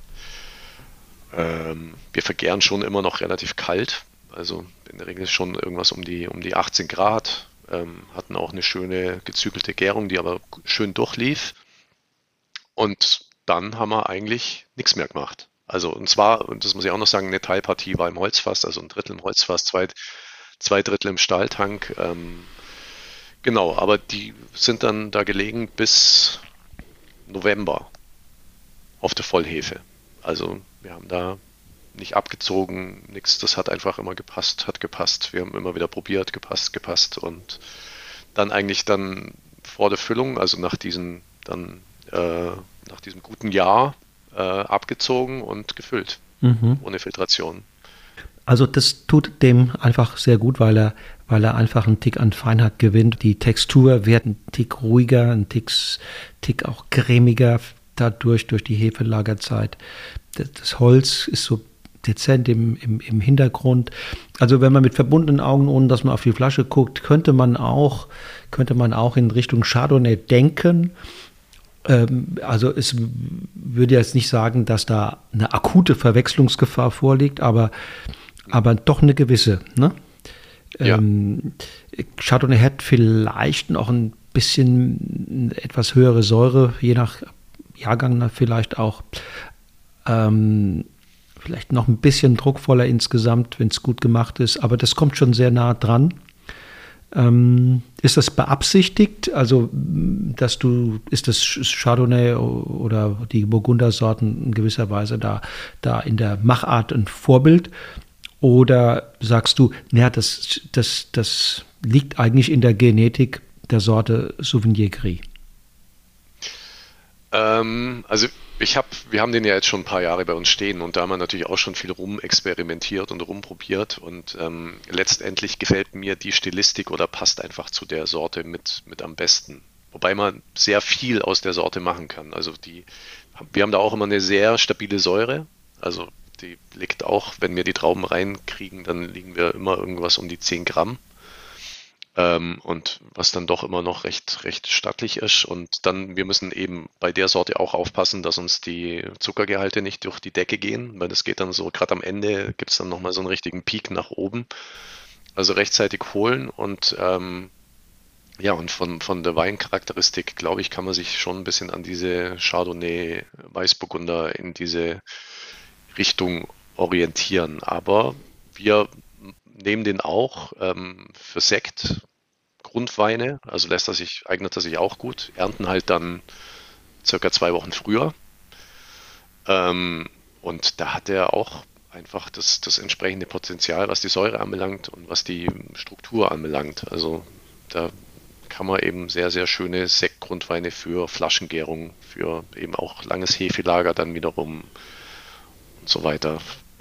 Ähm, wir vergären schon immer noch relativ kalt, also in der Regel schon irgendwas um die, um die achtzehn Grad, ähm, hatten auch eine schöne gezügelte Gärung, die aber schön durchlief. Und dann haben wir eigentlich nichts mehr gemacht. Also und zwar, und das muss ich auch noch sagen, eine Teilpartie war im Holzfass, also ein Drittel im Holzfass, zwei, zwei Drittel im Stahltank. Ähm, genau, aber die sind dann da gelegen bis November auf der Vollhefe. Also wir haben da nicht abgezogen, nichts, das hat einfach immer gepasst, hat gepasst. Wir haben immer wieder probiert, gepasst, gepasst und dann eigentlich dann vor der Füllung, also nach diesen dann äh, nach diesem guten Jahr äh, abgezogen und gefüllt, Mhm. ohne Filtration. Also das tut dem einfach sehr gut, weil er, weil er einfach einen Tick an Feinheit gewinnt. Die Textur wird ein Tick ruhiger, ein Tick, Tick auch cremiger dadurch, durch die Hefelagerzeit. Das, das Holz ist so dezent im, im, im Hintergrund. Also wenn man mit verbundenen Augen, ohne dass man auf die Flasche guckt, könnte man auch, könnte man auch in Richtung Chardonnay denken. Ähm, also es würde jetzt nicht sagen, dass da eine akute Verwechslungsgefahr vorliegt, aber aber doch eine gewisse. Ne? Ja, Ähm, Chardonnay hat vielleicht noch ein bisschen etwas höhere Säure, je nach Jahrgang vielleicht auch. Ähm, vielleicht noch ein bisschen druckvoller insgesamt, wenn es gut gemacht ist, aber das kommt schon sehr nah dran. Ähm, ist das beabsichtigt? Also, dass du, ist das Chardonnay oder die Burgundersorten in gewisser Weise da, da in der Machart ein Vorbild? Oder sagst du, naja, das, das, das liegt eigentlich in der Genetik der Sorte Sauvignon Gris? ähm, also ich habe, wir haben den ja jetzt schon ein paar Jahre bei uns stehen und da haben wir natürlich auch schon viel rumexperimentiert und rumprobiert und ähm, letztendlich gefällt mir die Stilistik oder passt einfach zu der Sorte mit, mit am besten. Wobei man sehr viel aus der Sorte machen kann. Also die, wir haben da auch immer eine sehr stabile Säure. Also die liegt auch, wenn wir die Trauben reinkriegen, dann liegen wir immer irgendwas um die zehn Gramm. Ähm, und was dann doch immer noch recht, recht stattlich ist. Und dann, wir müssen eben bei der Sorte auch aufpassen, dass uns die Zuckergehalte nicht durch die Decke gehen, weil das geht dann so, gerade am Ende gibt es dann nochmal so einen richtigen Peak nach oben. Also rechtzeitig holen und ähm, ja, und von, von der Weincharakteristik, glaube ich, kann man sich schon ein bisschen an diese Chardonnay, Weißburgunder in diese Richtung orientieren. Aber wir nehmen den auch ähm, für Sekt, Grundweine, also lässt er sich, eignet er sich auch gut, ernten halt dann circa zwei Wochen früher. Ähm, und da hat er auch einfach das, das entsprechende Potenzial, was die Säure anbelangt und was die Struktur anbelangt. Also da kann man eben sehr, sehr schöne Sektgrundweine für Flaschengärung, für eben auch langes Hefelager dann wiederum und so weiter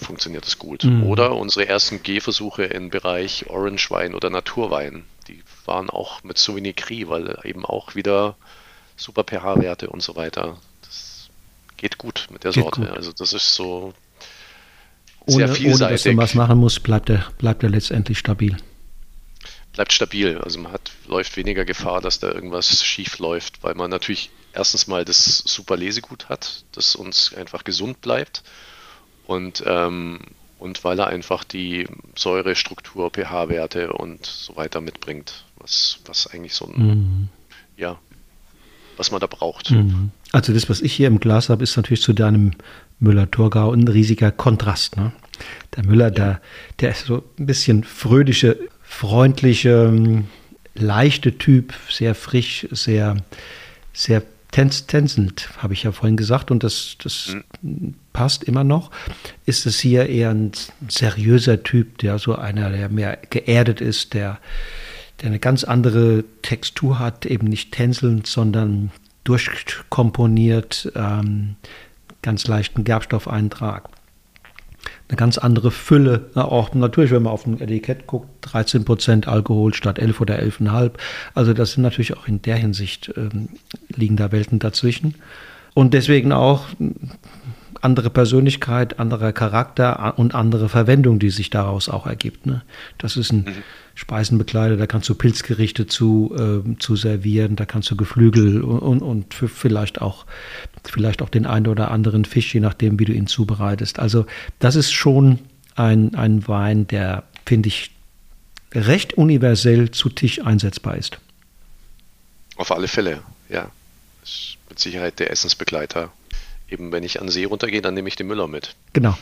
funktioniert es gut. Mhm. Oder unsere ersten Gehversuche im Bereich Orangewein oder Naturwein, die waren auch mit Sauvignon Gris, weil eben auch wieder super pH-Werte und so weiter. Das geht gut mit der Geht Sorte. gut. Also das ist so sehr Ohne, ohne dass du was vielseitig, machen musst, bleibt er, bleibt er letztendlich stabil. bleibt stabil. Also man hat, läuft weniger Gefahr, dass da irgendwas schief läuft, weil man natürlich erstens mal das super Lesegut hat, das uns einfach gesund bleibt und, ähm, und weil er einfach die Säurestruktur, pH-Werte und so weiter mitbringt, was, was eigentlich so ein, Mhm. ja, was man da braucht. Mhm. Also das, was ich hier im Glas habe, ist natürlich zu deinem Müller-Thurgau ein riesiger Kontrast. Ne? Der Müller, der, der ist so ein bisschen fröhliche, freundliche, leichte Typ, sehr frisch, sehr, sehr tänz, tänzelnd, habe ich ja vorhin gesagt. Und das, das Mhm. passt immer noch. Ist es hier eher ein seriöser Typ, der so einer, der mehr geerdet ist, der der eine ganz andere Textur hat, eben nicht tänzelnd, sondern durchkomponiert, ähm, ganz leichten Gerbstoffeintrag. Eine ganz andere Fülle, auch natürlich, wenn man auf ein Etikett guckt, dreizehn Prozent Alkohol statt elf oder elf Komma fünf. Also das sind natürlich auch in der Hinsicht, ähm, liegen da Welten dazwischen. Und deswegen auch andere Persönlichkeit, anderer Charakter und andere Verwendung, die sich daraus auch ergibt. Ne? Das ist ein Mhm. Speisenbegleiter, da kannst du Pilzgerichte zu, äh, zu servieren, da kannst du Geflügel und, und, und für vielleicht auch, vielleicht auch den einen oder anderen Fisch, je nachdem, wie du ihn zubereitest. Also das ist schon ein, ein Wein, der, finde ich, recht universell zu Tisch einsetzbar ist. Auf alle Fälle, ja. Ist mit Sicherheit der Essensbegleiter. Eben wenn ich an den See runtergehe, dann nehme ich den Müller mit. Genau.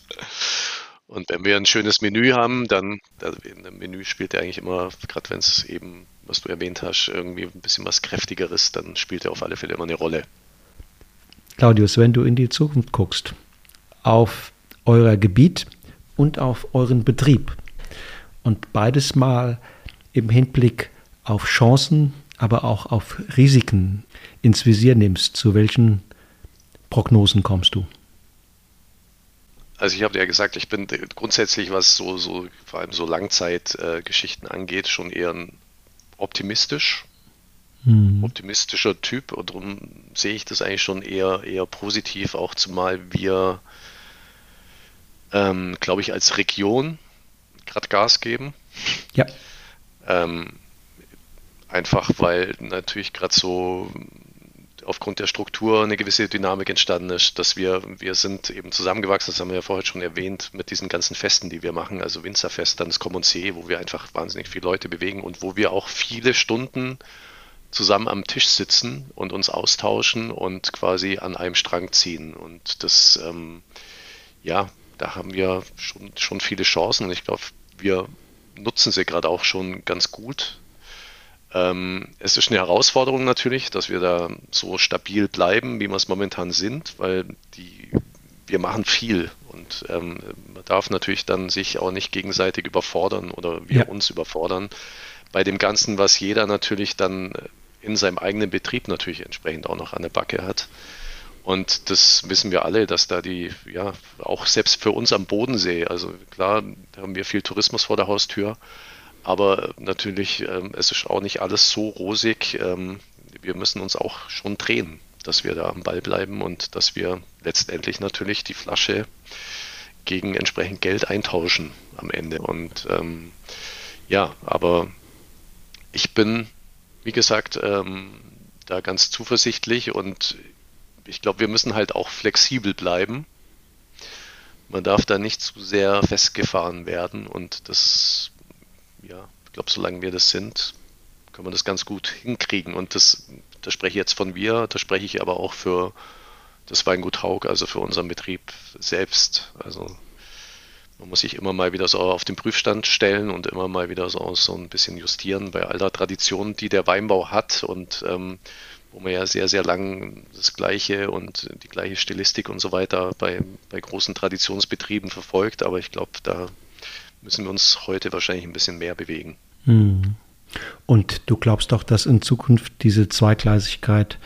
Und wenn wir ein schönes Menü haben, dann, also in dem Menü spielt er eigentlich immer, gerade wenn es eben, was du erwähnt hast, irgendwie ein bisschen was Kräftigeres, dann spielt er auf alle Fälle immer eine Rolle. Claudius, wenn du in die Zukunft guckst, auf euer Gebiet und auf euren Betrieb und beides mal im Hinblick auf Chancen, aber auch auf Risiken ins Visier nimmst, zu welchen Prognosen kommst du? Also ich habe ja gesagt, ich bin grundsätzlich, was so, so vor allem so Langzeitgeschichten äh, angeht, schon eher ein optimistisch, Hm. optimistischer Typ und darum sehe ich das eigentlich schon eher, eher positiv, auch zumal wir, ähm, glaube ich, als Region gerade Gas geben. Ja. Ähm, einfach weil natürlich gerade so aufgrund der Struktur eine gewisse Dynamik entstanden ist, dass wir, wir sind eben zusammengewachsen, das haben wir ja vorher schon erwähnt, mit diesen ganzen Festen, die wir machen, also Winzerfest, dann das Commencier, wo wir einfach wahnsinnig viele Leute bewegen und wo wir auch viele Stunden zusammen am Tisch sitzen und uns austauschen und quasi an einem Strang ziehen. Und das, ähm, ja, da haben wir schon, schon viele Chancen und ich glaube, wir nutzen sie gerade auch schon ganz gut. Ähm, es ist eine Herausforderung natürlich, dass wir da so stabil bleiben, wie wir es momentan sind, weil die, wir machen viel und ähm, man darf natürlich dann sich auch nicht gegenseitig überfordern oder wir Ja. uns überfordern bei dem Ganzen, was jeder natürlich dann in seinem eigenen Betrieb natürlich entsprechend auch noch an der Backe hat. Und das wissen wir alle, dass da die, ja, auch selbst für uns am Bodensee, also klar, da haben wir viel Tourismus vor der Haustür, aber natürlich, ähm, es ist auch nicht alles so rosig. Ähm, wir müssen uns auch schon drehen, dass wir da am Ball bleiben und dass wir letztendlich natürlich die Flasche gegen entsprechend Geld eintauschen am Ende. Und ähm, ja, aber ich bin, wie gesagt, ähm, da ganz zuversichtlich und ich glaube, wir müssen halt auch flexibel bleiben. Man darf da nicht zu sehr festgefahren werden und das, ja, ich glaube, solange wir das sind, können wir das ganz gut hinkriegen. Und das, das spreche ich jetzt von wir, das spreche ich aber auch für das Weingut Haug, also für unseren Betrieb selbst. Also man muss sich immer mal wieder so auf den Prüfstand stellen und immer mal wieder so, so ein bisschen justieren bei all der Tradition, die der Weinbau hat und ähm, wo man ja sehr, sehr lang das Gleiche und die gleiche Stilistik und so weiter bei, bei großen Traditionsbetrieben verfolgt. Aber ich glaube, da müssen wir uns heute wahrscheinlich ein bisschen mehr bewegen. Hm. Und du glaubst doch, dass in Zukunft diese Zweigleisigkeit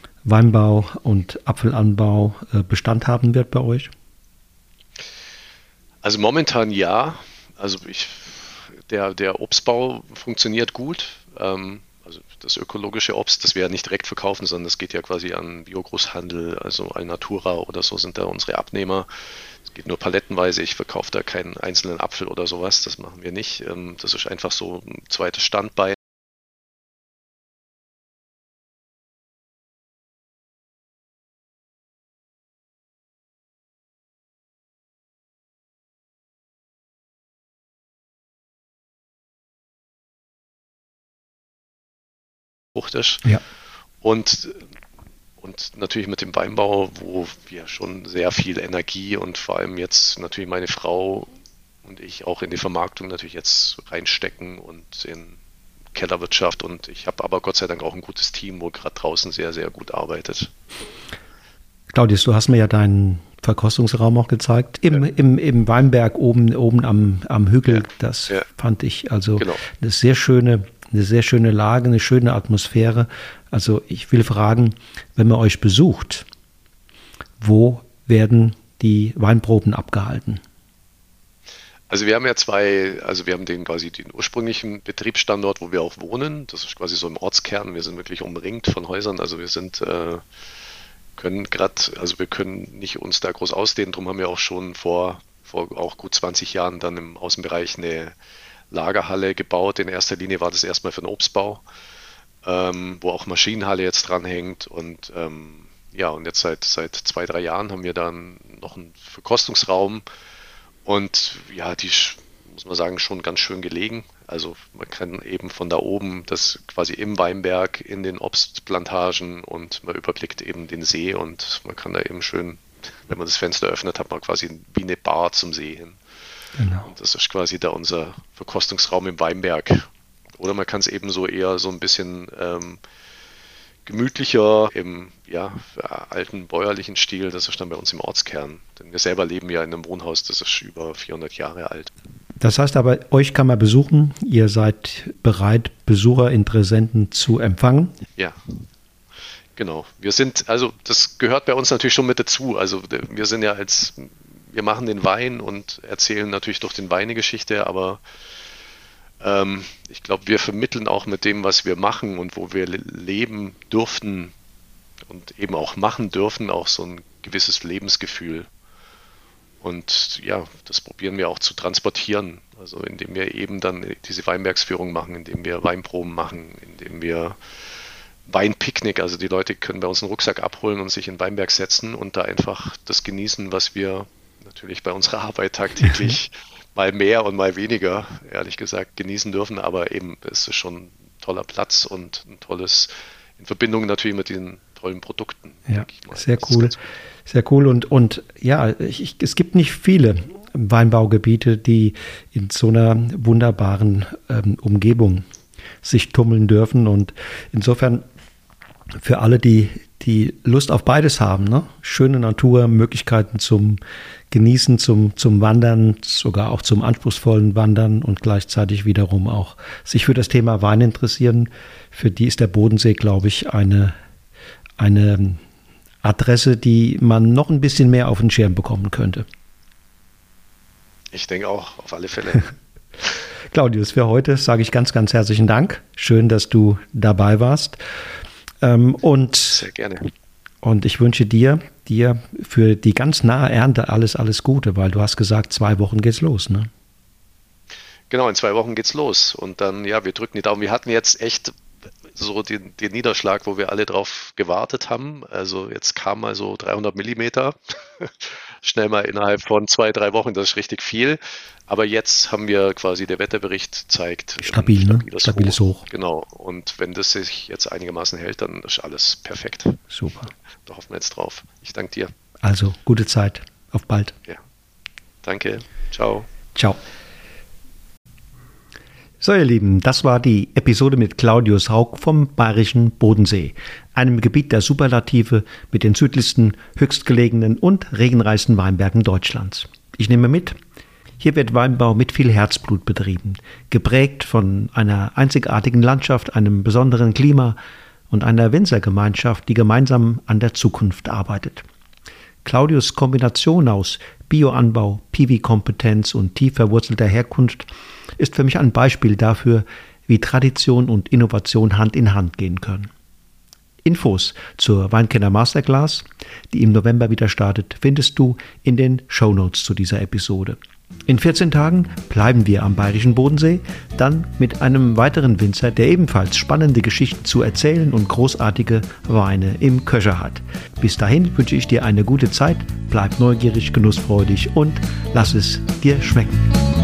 Weinbau und Apfelanbau äh, Bestand haben wird bei euch? Also momentan ja. Also ich, der, der Obstbau funktioniert gut. Ähm, also das ökologische Obst, das wir ja nicht direkt verkaufen, sondern das geht ja quasi an Biogroßhandel, also Alnatura oder so sind da unsere Abnehmer. Es geht nur palettenweise. Ich verkaufe da keinen einzelnen Apfel oder sowas. Das machen wir nicht. Ähm, das ist einfach so ein zweites Standbein. Fruchtig. Ja. Und, und natürlich mit dem Weinbau, wo wir schon sehr viel Energie und vor allem jetzt natürlich meine Frau und ich auch in die Vermarktung natürlich jetzt reinstecken und in Kellerwirtschaft. Und ich habe aber Gott sei Dank auch ein gutes Team, wo gerade draußen sehr, sehr gut arbeitet. Claudius, du hast mir ja deinen Verkostungsraum auch gezeigt. Im, ja. im, im Weinberg oben, oben am, am Hügel. Ja. Das ja. fand ich also genau. eine sehr schöne, eine sehr schöne Lage, eine schöne Atmosphäre. Also ich will fragen, wenn man euch besucht, wo werden die Weinproben abgehalten? Also wir haben ja zwei, also wir haben den quasi den ursprünglichen Betriebsstandort, wo wir auch wohnen. Das ist quasi so im Ortskern. Wir sind wirklich umringt von Häusern. Also wir sind äh, können gerade, also wir können nicht uns da groß ausdehnen. Darum haben wir auch schon vor, vor auch gut zwanzig Jahren dann im Außenbereich eine Lagerhalle gebaut. In erster Linie war das erstmal für den Obstbau, ähm, wo auch Maschinenhalle jetzt dranhängt. Und ähm, ja, und jetzt seit, seit zwei, drei Jahren haben wir dann noch einen Verkostungsraum. Und ja, die muss man sagen, schon ganz schön gelegen. Also man kann eben von da oben das quasi im Weinberg in den Obstplantagen und man überblickt eben den See und man kann da eben schön, wenn man das Fenster öffnet, hat man quasi wie eine Bar zum See hin. Genau. Und das ist quasi da unser Verkostungsraum im Weinberg. Oder man kann es eben so eher so ein bisschen ähm, gemütlicher im ja, alten bäuerlichen Stil, das ist dann bei uns im Ortskern. Denn wir selber leben ja in einem Wohnhaus, das ist über vierhundert Jahre alt. Das heißt aber, euch kann man besuchen, ihr seid bereit, Besucher, Interessenten zu empfangen? Ja, genau. Wir sind, also das gehört bei uns natürlich schon mit dazu. Also wir sind ja als, wir machen den Wein und erzählen natürlich durch den Wein eine Geschichte, aber ähm, ich glaube, wir vermitteln auch mit dem, was wir machen und wo wir leben durften und eben auch machen dürfen, auch so ein gewisses Lebensgefühl. Und ja, das probieren wir auch zu transportieren, also indem wir eben dann diese Weinbergsführung machen, indem wir Weinproben machen, indem wir Weinpicknick, also die Leute können bei uns einen Rucksack abholen und sich in den Weinberg setzen und da einfach das genießen, was wir natürlich bei unserer Arbeit tagtäglich mal mehr und mal weniger, ehrlich gesagt, genießen dürfen. Aber eben, es ist schon ein toller Platz und ein tolles, in Verbindung natürlich mit den tollen Produkten. Ja, sehr cool. Sehr cool. Und, und ja, ich, es gibt nicht viele Weinbaugebiete, die in so einer wunderbaren ähm, Umgebung sich tummeln dürfen. Und insofern für alle, die, die Lust auf beides haben, ne? Schöne Natur, Möglichkeiten zum Genießen, zum, zum Wandern, sogar auch zum anspruchsvollen Wandern und gleichzeitig wiederum auch sich für das Thema Wein interessieren. Für die ist der Bodensee, glaube ich, eine, eine Adresse, die man noch ein bisschen mehr auf den Schirm bekommen könnte. Ich denke auch, auf alle Fälle. Claudius, für heute sage ich ganz, ganz herzlichen Dank. Schön, dass du dabei warst. Ähm, und, Sehr gerne. Und ich wünsche dir, dir für die ganz nahe Ernte alles, alles Gute, weil du hast gesagt, zwei Wochen geht's los, ne? Genau, in zwei Wochen geht's los. Und dann, ja, wir drücken die Daumen. Wir hatten jetzt echt so den, den Niederschlag, wo wir alle drauf gewartet haben. Also jetzt kam mal so dreihundert Millimeter. Schnell mal innerhalb von zwei, drei Wochen, das ist richtig viel. Aber jetzt haben wir quasi, der Wetterbericht zeigt stabil, ne? Stabiles Hoch. Hoch. Genau. Und wenn das sich jetzt einigermaßen hält, dann ist alles perfekt. Super. Da hoffen wir jetzt drauf. Ich danke dir. Also, gute Zeit. Auf bald. Ja. Danke. Ciao. Ciao. So, ihr Lieben, das war die Episode mit Claudius Haug vom Bayerischen Bodensee, einem Gebiet der Superlative mit den südlichsten, höchstgelegenen und regenreichsten Weinbergen Deutschlands. Ich nehme mit, hier wird Weinbau mit viel Herzblut betrieben, geprägt von einer einzigartigen Landschaft, einem besonderen Klima und einer Winzergemeinschaft, die gemeinsam an der Zukunft arbeitet. Claudius' Kombination aus Bioanbau, Piwi-Kompetenz und tief verwurzelter Herkunft ist für mich ein Beispiel dafür, wie Tradition und Innovation Hand in Hand gehen können. Infos zur Weinkenner Masterclass, die im November wieder startet, findest du in den Shownotes zu dieser Episode. In vierzehn Tagen bleiben wir am Bayerischen Bodensee, dann mit einem weiteren Winzer, der ebenfalls spannende Geschichten zu erzählen und großartige Weine im Köcher hat. Bis dahin wünsche ich dir eine gute Zeit, bleib neugierig, genussfreudig und lass es dir schmecken.